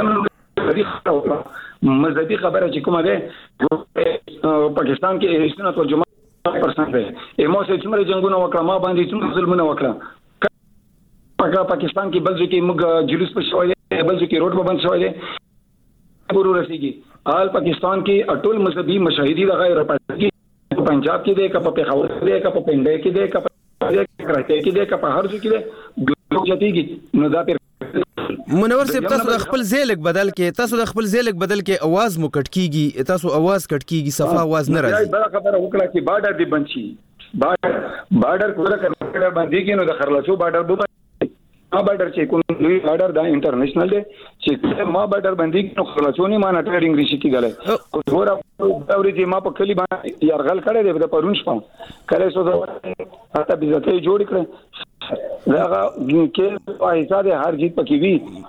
Speaker 9: مذهبي خبره چې کومه ده پاکستان کې سنت والجماعت پرسنټ ده. ایمو چې څومره جنگونه وکړه ما باندې څومره ظلمونه وکړه. پاکستان کې بل ځکه موږ جلوس په شوې بل ځکه روډ په بند شوې پورو رسیږي حال پاکستان کې اټول مذهبي مشاهدي د غیر پاتې پنجاب کې دی که په پیښور کې دی که په پنډای کې دی که په کراچۍ کې دی که په هر ځای کې دی ګلو جاتیږي نو دا پر
Speaker 1: منور صاحب تاسو د خپل ځیلک بدل کې تاسو د خپل ځیلک بدل کې आवाज مو کټ کیږي تاسو आवाज کټ کیږي صفه आवाज نه راځي
Speaker 9: دا خبره وکړه چې بارډر دی بنشي بارډر بارډر کوله کړه باندې کې نو د خرلاسو بارډر به ما بارډر چې کوم دوی بارډر دا انټرنیشنل دی چې ما بارډر باندې کې نو خرلاسو نه مانه ټریډینګ ریشي کېږي او ګور او ورې ما په کلی باندې يرغل کړی دی د پرون شپه کړي سو دا اته بيزته جوړ کړ دا کې ایسا د هر جیت پکې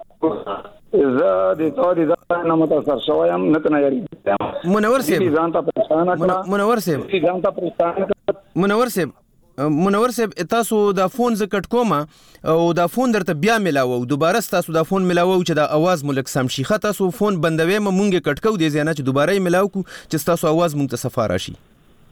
Speaker 9: وی زه د تاسو د نه متاثر شوم نه تنه یاري
Speaker 1: منور صاحب
Speaker 9: ځان ته پریشان کړه
Speaker 1: منور صاحب
Speaker 9: ځان ته پریشان کړه
Speaker 1: منور صاحب منور صاحب تاسو دا فون ز کټ کوم او دا فون درته بیا ملاوو دوباره تاسو دا فون ملاوو چې دا आवाज ملک سم شي خه تاسو فون بندوي مونږه کټ کو دي ځنه چې دوباره ملاو کو چې تاسو आवाज مونږ ته سفاره شي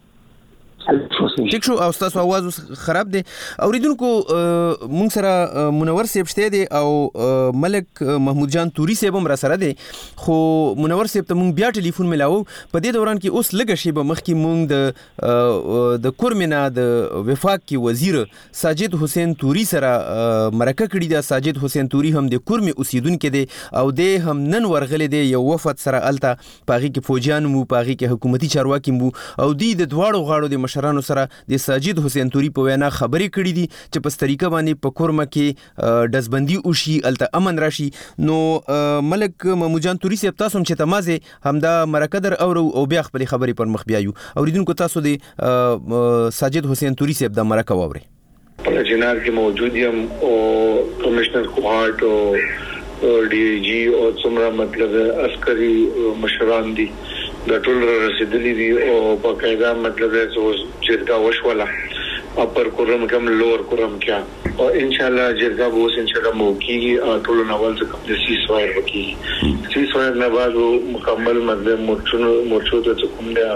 Speaker 1: ټیک شو او تاسو आवाज خراب دي اوریدونکو مونږ سره منور صاحب شته دي او ملک محمود جان توري صاحب هم را سره دي خو منور صاحب ته مونږ بیا ټلیفون ملاو په دې دوران کې اوس لګه شی به مخ کې مونږ د د کورمنا د وفاق کې وزیر ساجد حسین توري سره مرکه کړی دا ساجد حسین توري هم د کورمي اوسیدونکو دي او د هم نن ورغلي دي یو وفد سره الته پاغي کې فوجان مو پاغي کې حکومتي چارواکي مو او د دواړو غاړو د مشرانو سره د ساجد حسین توري په وینا خبرې کړې دي چې په طریقه باندې په کورمه کې دزبندي وشي الته امن راشي نو ملک محمود جان توري صاحب تاسو چې تمازه همدا مرکدر او او بیا خپل خبرې پر مخ بیايو اوریدونکو تاسو د ساجد حسین توري صاحب د مرکه واوري
Speaker 3: په جنار کې موجود یم او کمشنر کوهارت او ډي جي او څومره مطلب عسکري مشران دي د ټول رسیدلی دي او په قاعده مطلب چې جرګه وشوله اپر کورم کم لور کورم کیا او ان شاء الله جرګه به اوس ان شاء الله موکیږي ټول نوول څخه د سی سوای وکړي سی سوای نه بعد مکمل مطلب مرچو مرچو ته کوم دی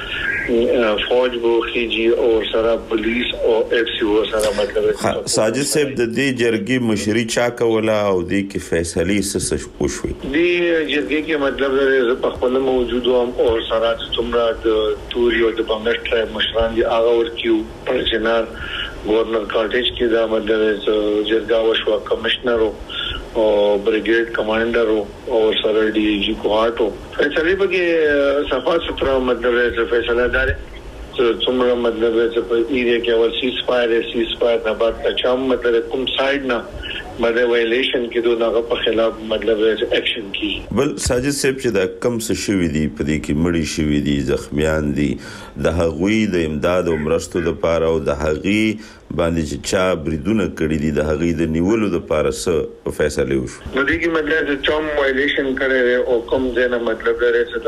Speaker 3: هغه فوج بو خيجي او سره پولیس او اف سی او سره مطلب
Speaker 11: ساجد صاحب د دې جرګي مشري چا کوله او د کې فیصله څه وشوي
Speaker 3: دی جرګي کې مطلب د په خپل موجود او سره څومره د توري او د بنگش ټرایب مشران دي هغه ورکیو پر جنار گورنر کاټیج کې دا مطلب جرګه وشو کمشنر او بریګیډ کمانډر او سره ډي جي کوهارت فیصله به کې صفا سترا مطلب فیصله دار څومره مطلب چې په ایریا کې اول سیس فایر سیس فایر نه بعد اچام مطلب کوم سایډ نه مده وایلیشن کې دوه هغه په خلاف مطلب اکشن کی
Speaker 11: بل ساجد صاحب چې دا کم څه شوی دی په دې کې مړی شوی دي زخمیان دي د هغوی د امداد او مرستو لپاره او د هغوی باندې چې چا بریدونه کړی دي د هغوی د نیولو لپاره څه فیصله وشو
Speaker 3: نو دې کې مطلب چې چوم وایلیشن کړي او کوم ځای نه مطلب لري چې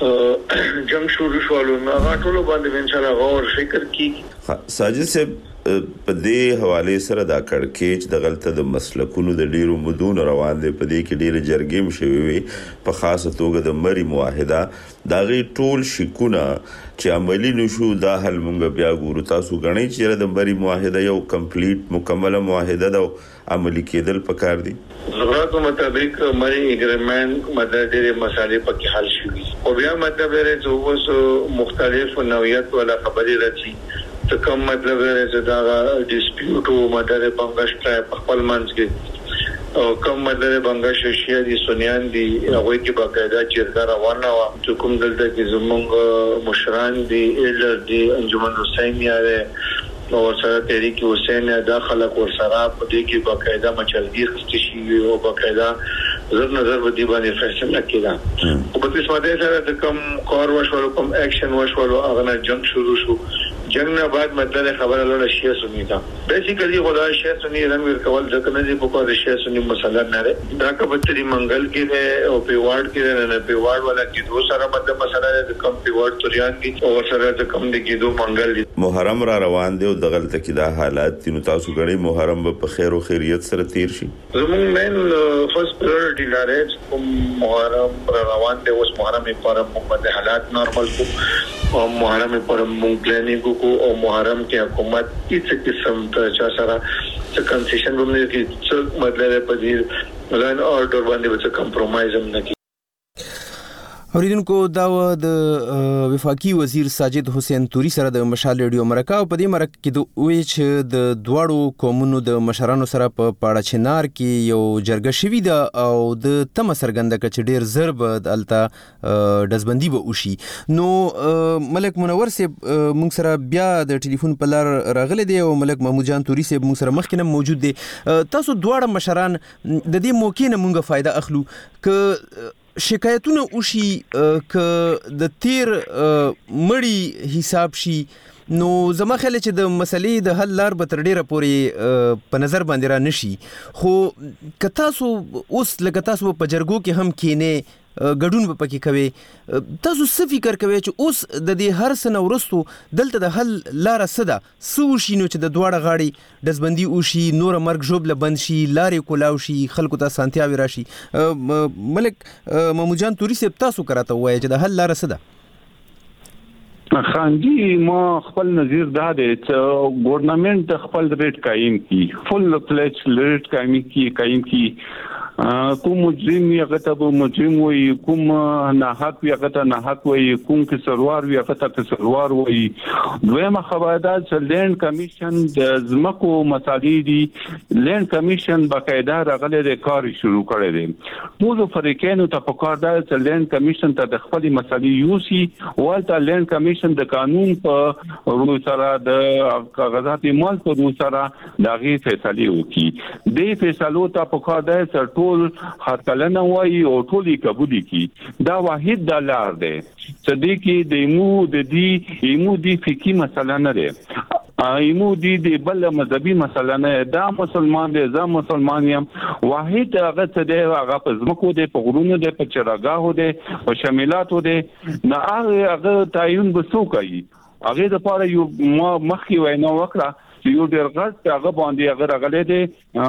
Speaker 3: دا جنگ شروع شول نو هغه ټول باندې ان شاء الله غور فکر کی
Speaker 11: ساجد صاحب په دې حواله سره دا کړکېچ د غلطه د مسلکونو د ډیرو مدون روان دي په دې کې ډیره جرګې مشوي وي په خاصه توګه د مری معاهده دا غي ټول شکونه چې عملی نشو دا حل مونږ بیا ګورو تاسو غنئ چې د مری معاهده یو کمپلیټ مکمله معاهده ده عملی کېدل پکار دي
Speaker 3: ضرورت مطابق مری اګریمنت مدد ډېر مسالې پکې حل شوي او بیا مطلب لري چې اوس مختلف نوعیت ولا خبرې راځي ته کوم مطلب لري چې دا ډیسپیوټ او مدد بنگش ټرایب خپل منځ کې او کوم مدد بنگش شیا دي سنیان دي هغه کې باقاعده چیرته روانه و چې کوم دلته کې زمونږ مشران دي ایلر دي انجمن حسین یاره او سره تحریک حسین داخله کور سره په دې کې باقاعده مچلګي خسته شي او باقاعده زر نظر ودی باندې فیصله کړه او په دې سمه سره کوم کار وشو کوم اکشن وشو هغه نه جنگ شروع شو جنگ نه بعد مطلب خبره لوړه شیعه سنی دا بیسیکلی خدای شیعه سنی رنگ ورکول ځکه نه دی په کومه شیعه سنی مسله نه لري دا کبتري منګل کې او پیواړ کې نه پیواړ ولا کې دوه سره مطلب مسله ده کم پیواړ توریان دي او سره د کم دي کې دوه منګل دي
Speaker 11: محرم را روان دی او د غلطه کې دا حالات تینو تاسو غړي محرم په خیر او خیریت سره تیر شي
Speaker 3: زموږ مین فرست پرایورټی لري کوم محرم را روان دی اوس محرم په اړه په حالات نارمل کو او محرم پر مونږ پلانینګ کو او محرم کې حکومت هیڅ قسم ته چا سره څه کنسیشن باندې کې څه مطلب په دې لاین اورډر باندې څه کمپرمایز هم نه کی
Speaker 1: اوریدونکو دا د وفاقي وزیر ساجد حسین توري سره د مشال ریډیو مرکه او په دې مرکه کې د وی چې د دواړو قومونو د مشرانو سره په پاړه چنار کې یو جرګه شوې ده او د تم سرګنده کچ ډیر ضرب دلته دزبندي به وشي. نو ملک منور سه موږ سره بیا د ټلیفون په لار راغله دی او ملک محمود جان توري سه موږ سره مخکې موجود دی. تاسو دواړه مشران د دې موقع نه موږ فائدہ اخلو ک شکایتونه وشي ک د تیر مړی حساب شي. نو زما خیال چې د مسلې د حل لار به تر ډیره پورې په نظر باندې را نشي. خو که تاسو اوس لکه تاسو په جرګو کې هم کینې ګډون به پکې کوي، تاسو څه فکر کوئ چې اوس د دې هر څه نه وروسته دلته د حل لاره څه ده؟ څه وشي نو چې د دواړه غاړې ډزبندي وشي، نوره مرګ ژوبله بند شي، لارې کولاو شي، خلکو ته اسانتیاوې راشي؟ ملک محمود جان توري صاحب تاسو کراته وایي چې د حل لاره څه ده؟
Speaker 10: خانجی ما خپل نظر دا دی چې ګورنمنت خپل ریټ قائم کی، فل فلیج ریټ قائم کی قائم کی کوم مجرم یا غته مجرم وي، کوم نه حق یا غته نه حق وي، کوم کې سروار وي غته کې سروار وي. دویمه خبره ده چې لینډ کمیشن د زمکو مسالې دي، لینډ کمیشن باقاعده راغلی د کار شروع کړی دی. ټول فریقینو ته پکار ده چې لینډ کمیشن ته د خپل مسالې یوسي، ولته لینډ کمیشن د قانون په رو سره د کاغذات مال په رو سره دغه فیصله وکړي. د فیصلو ته پکار ده چې ټول خاطلنه وای او ټولي قبول کی. دا واحد د لار دی چې د کې د ایمو د دې ایمو د فقہی مسله نه ده، ایمو د دې بل مذهبي مسله نه. دا مسلمان دی، زه مسلمان یم. واحد هغه څه دی، هغه په زمکو دی، په غرونو دی، په چراګاهو دی، په شاملاتو دی. نه هغه هغه تعین بسو کوي. هغه د پاره یو مخکې وینا وکړه چې یو ډیر غټ هغه باندې هغه راغلی دی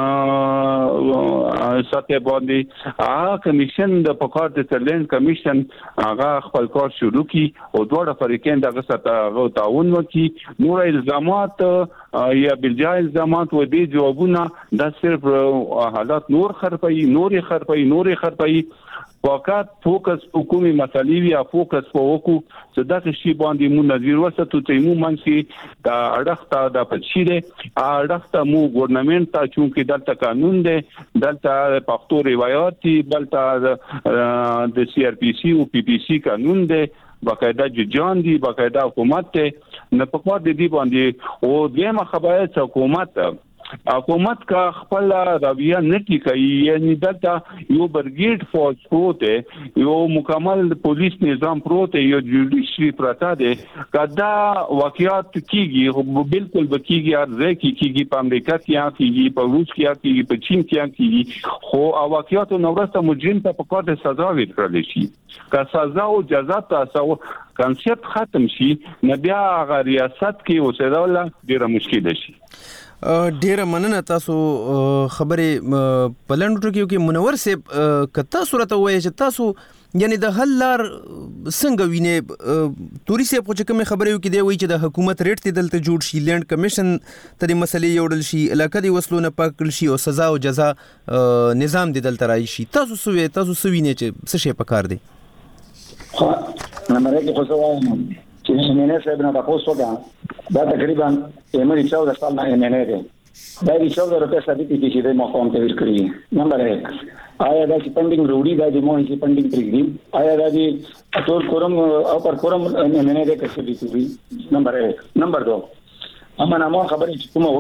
Speaker 10: ساته باندې هغه کمیشن د پکار د ترلند کمیشن هغه خپل کار شروع کی او دوه فریقین دغه ساته تعاون وکي. نور الزامات یا بلجا الزامات و دې جوابونه د صرف حالات نور خرپي نور خرپي نور خرپي وقت فوکس حکومي مسالې یا فوکس په وکو چې دا شی باندې مو نظر وساتو چې مو منسي دا اړخته د پچیره اړخته مو ګورنمنت ته چې دلته قانون دی، دلته پښتو روایت دی، دلته د سی آر پی سی او پی پی سی قانون دی، باقاعده ججان دي، باقاعده حکومت ته نه په خوا د دې باندې. او دیمه خبره چې حکومت حکومت کا خپل رویه نټی کوي، یعنی دلته یو برګیډ فورس پروت دی، یو مکمل پولیس نظام پروت دی، یو جوډیشری پراته دی. کدا واقعیت کیږي خو بالکل بکیږي، ارزه کیږي په امریکا کې کیږي، په روس کې کیږي، په چین کې کیږي. خو واقعیت نو ورسته مجرم ته په کار سزا ورکړل شي. که سزا او جزا تاسو کنسپټ ختم شي، نه بیا غ ریاست کې اوسېدل ډیره مشکل شي.
Speaker 1: ډیره مننه تاسو خبره پلنډو کې منور صاحب کته صورت وایي چې تاسو یعنی د حل لار څنګه ویني؟ توري صاحب خو چې کوم خبره یو کې دی وایي چې د حکومت ریټ ته دلته جوړ شي، لینډ کمیشن ته د مسلې یوړل شي، علاقه دی وسلو نه پاکل شي او سزا او جزا نظام دی دلته راشي. تاسو سوي تاسو سوي نه چې څه شي پکار دی؟
Speaker 9: خو نمبر کې خو سوال چې مینه صاحب نه تاسو وکړه دا تقریبا یمري چودہ سال نه مینه دی دا یې چودہ روپے ثابت دي چې د مقام ته ورکړي. نمبر یک آیا دا چې پندینګ روډي دا د مونږ چې پندینګ پرګري آیا دا چې ټول کورم او پر کورم مینه دی کښې دي کوي. نمبر یک. نمبر دو اما نامو خبرې چې کومه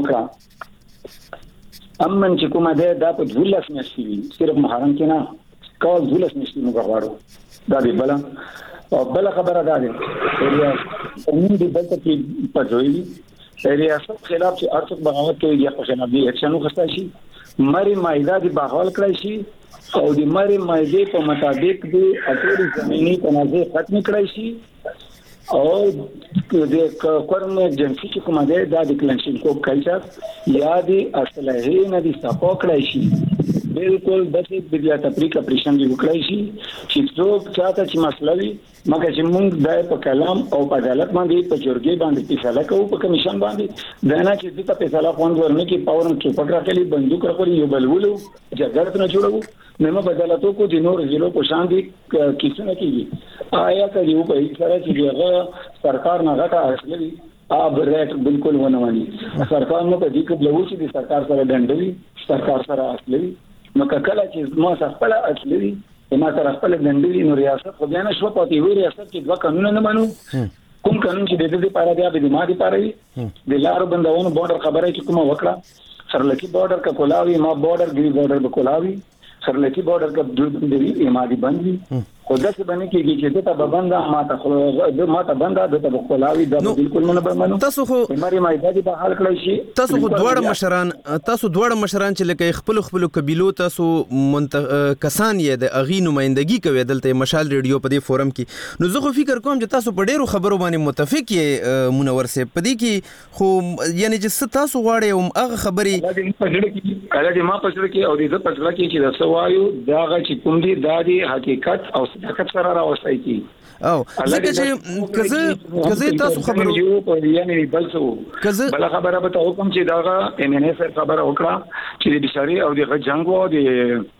Speaker 9: وکړه امن چې کومه ده دا په دولس میاشتې صرف محرم کې نه کال دولس میاشتې موږ غواړو. دا دی بل او بل خبره ده چې قانون دی دلته کې پځوي ریاست خلاف چې ارتق بغاوت کوي یا په شنابي اکشن وخسته شي، مری مایده دی بحال کړی شي او د مری مایده په مطابق دی اټولي زمینی تنازع ختم کړی شي او د کورم جنسي چې کومه ده د کلنشن کو کلچر یا د اصلاحي نه دي سپو کړی شي. بالکل د دې بیا تفریق اپریشن دی وکړای شي چې څوک چاته چې مسله وي مګر چې موږ د په کلام او په عدالت باندې په جرګې باندې فیصله کوو په کمیشن باندې دا نه چې د فیصله خوند ورنه کې پاورن کې پکړه کلی بندوق راکړي یو بلولو جګړه نه جوړو نو عدالتو کو د نور ضلعو په شان دي کیسونه کیږي آیا کله یو په سره چې هغه سرکار نه غټه اصلي اب ریټ بالکل ونه مانی سرکار نو په دې کې بلوي چې سرکار سره ډنډوي سرکار سره اصلي نو کله چې ما سره خپل اصلي ما سره خپل ډنډوي نو ریاست خو بیا نه شو پاتې وی ریاست کې دوه قانون نه مانو کوم قانون چې د دې لپاره دی د ما لپاره د لارو بندونو بورډر خبره چې کومه وکړه سرلکی بورډر کا کولاوي ما بورډر ګری بورډر به کولاوي سرلکی بورډر کا د دې ما دي بندي خو دا څه باندې کېږي چې ته په بنده ماته خو د ماته بنده د ته کولاوي دا بالکل نه به منو
Speaker 1: تاسو خو
Speaker 9: مری مایدادي په حال کړی شي
Speaker 1: تاسو خو دوړ مشران تاسو دوړ مشران چې لکه خپل خپل قبيلو تاسو کسان یې د اغي نمائندګي کوي دلته مشال ریډیو په دې فورم کې نو زه خو فکر کوم چې تاسو په ډیرو خبرو باندې متفق یې منور سي په دې کې خو یعنی چې تاسو غواړئ او هغه خبرې
Speaker 9: کله دې ما پښړ کې او دې پښړ کې چې د سوایو دا چې کوم دي د حقیقت او حقیقت سره راوستای کی
Speaker 1: او ځکه چې کزه کزه تاسو خبرو
Speaker 9: یعنی بل څه کزه بل خبره به ته حکم چې داغه ان ان اف خبره وکړه چې د بشری او د جنگو او د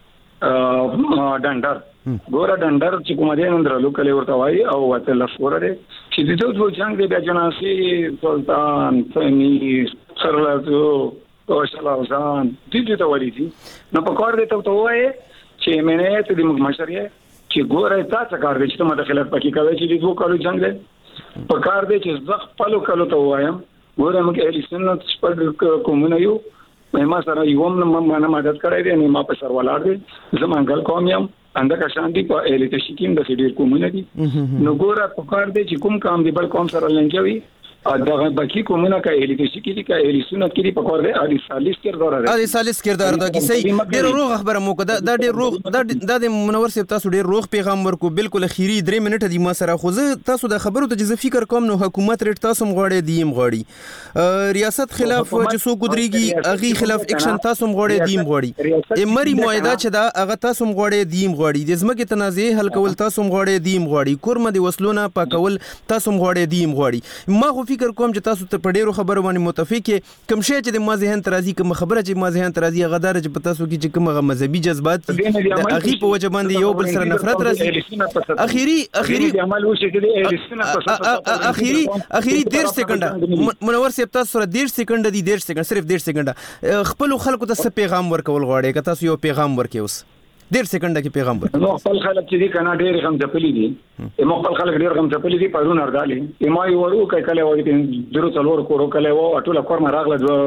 Speaker 9: ډنډر ګور ډنډر چې کوم دې نن درلو کله ورته وای او وته لفوره چې د دوه جنگ د جناسي سلطان ثاني سرلاتو او شلاوزان دې دې ته ورې دي نو په کار دې ته وای چې مینه ته د مشريه چې ګوره تاسو کار دې چې مداخلت پکې کوي چې د دوه کالو جنگ دی په کار دې چې زغ پلو کالو ته وایم ګوره موږ اهل سنت په کومونه یو ما سره یو هم نه مدد کړی دی نه ما په سر ولاړ دی زمونږ قوم یم انده کا شان دي په اهل تشکیم د سړي کومونه دي نو ګوره په کار دې چې کوم کام دی بل کوم سره لنګوي دا باقي کومونه کا اهل تشکیل دي کا اهل سنت کې په کار دی علي سالس کردار دی
Speaker 1: علي سالس کردار دا کی صحیح ډیر روغ خبره مو کده دا ډیر روغ دا د منور صاحب تاسو ډیر روغ پیغام ورکو بالکل اخیری درې منټه دی ما سره خو تاسو د خبرو ته چې فکر کوم نو حکومت ریټ تاسو مغوړې دیم غوړي ریاست خلاف چې سو ګدريږي اغي خلاف اکشن تاسو مغوړې دیم غوړي امري معاهده چې دا هغه تاسو مغوړې دیم غوړي د زمکه تنازع حل کول تاسو مغوړې دیم غوړي کورمه دی وسلونه پاکول تاسو مغوړې دیم غوړي ما خو فکر کوم چې تاسو ته په ډیرو خبرو باندې متفق کم شي چې د مازهن ترازی کوم خبره چې مازهن ترازی غدار چې په تاسو کې چې کوم مذهبي جذبات د اغي په وجه باندې یو بل سره نفرت راځي اخیری اخیری
Speaker 9: عمل وشي چې اهل سنت
Speaker 1: اخیری اخیری ډیر سکند منور صاحب تاسو سره ډیر سکند دي ډیر سکند صرف ډیر سکند خپل خلکو ته پیغام ورکول غواړي که تاسو یو پیغام ورکې اوس ډیر سکند کې پیغام ورکړ
Speaker 9: نو خپل خلک چې دي کنه ډیر غم ځپلې دي مو خپل خلک ډیر غم ځپلې دي پرون اردالي ما یو ورو کله وایي چې درو څلور کورو کله و ټول کور ما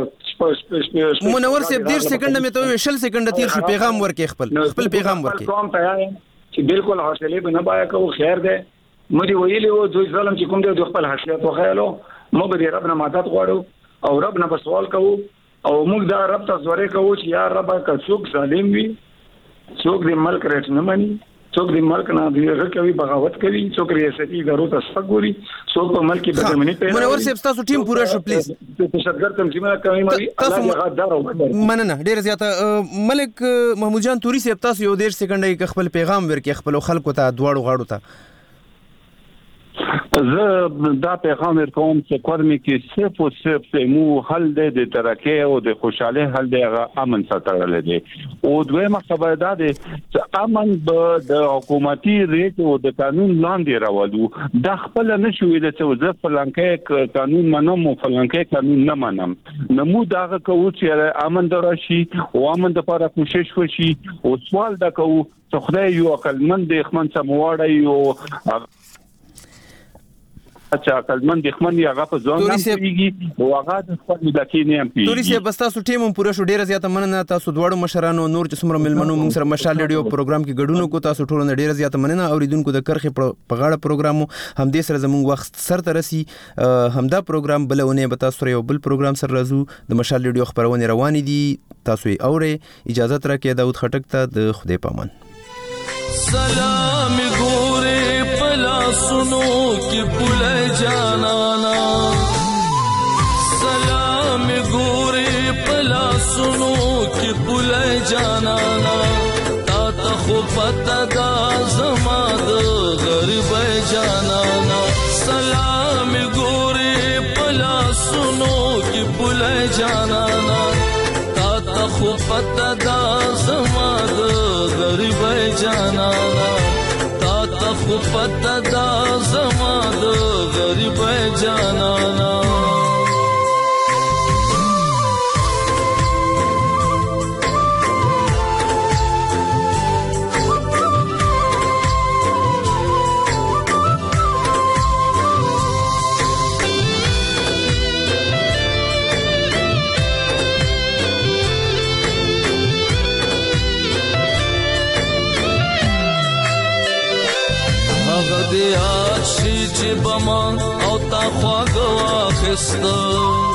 Speaker 9: راغله
Speaker 1: منور صاحب ډیر سکند مې ته شل سکند تیر شو پیغام ورکې خپل خپل پیغام ورکې
Speaker 9: کوم ته چې بالکل حوصله به نه بایا کو خیر ده مې ویلي و دوی ظلم چې کوم دی خپل حیثیت وخیالو مو به رب نه مدد غواړو او رب نه سوال کوو او موږ دا رب ته زوره کوو چې یا رب که څوک ظالم وي څوک د ملک رټ نه مانی څوک د ملک نه دیغه کوي بغاوت کوي څوک ریاستي ادارو ته سپګوري څوک په ملک کې بدمنی پیدا
Speaker 1: منور صاحب تاسو ټیم پوره شو پلیز
Speaker 9: تشدد تنظیمونه کوي مری الله غدار او
Speaker 1: مننه ډیر زیاته ملک محمود جان توري صاحب تاسو یو ډیر سکند کې خپل پیغام ورکې خپل خلکو ته دواړو غاړو ته
Speaker 10: زه دا پیغام ورکوم چې کورمي کې صرف او صرف مو حل د ترقی او د خوشاله حل د امن ساتل دي او دویمه خبره ده چې امن د حکومتي ریټ او د قانون لاندې راوړو د خپل نشو ویل چې زه فلانکې قانون منم او فلانکې قانون نه منم نمو دا کوو چې امن درشي او امن لپاره کوشش وشي او سوال دا کوو چې خدای یو عقلمند خمن سمواړی یو اچھا کلمن د خمن یغه په ځوان کیږي او هغه د خپل ملکی نه ام پی
Speaker 1: توري سي بس تاسو ټیم پوره شو ډیره زیاته مننه تاسو دوړو مشرانو نور چې څومره ملمنو موږ سره مشال ریډیو پروګرام کې ګډونو کو تاسو ټول نه ډیره زیاته مننه اوریدونکو د کرخه په غاړه پروګرامو هم دې سره زموږ وخت سر ته رسی همدا پروګرام بلونه به تاسو یو بل پروګرام سره راځو د مشال ریډیو خبرونه روان دي تاسو یې اوري اجازه تر کې داود خټک ته د خدای پامان
Speaker 12: سلام ګوره پلا سنو کې پله جانانا سلام ګوره پلا سنو کې پوله جانانا تا ته خو پته دا زما د غریب جانانا سلام ګورې پلا سنو کې پوله جانانا تا ته خو پته دا زما د غریب جانانا تا ته خو پته دا زما د غریب جانانا هغه دی آشي چې بما او تا خواږه واخسته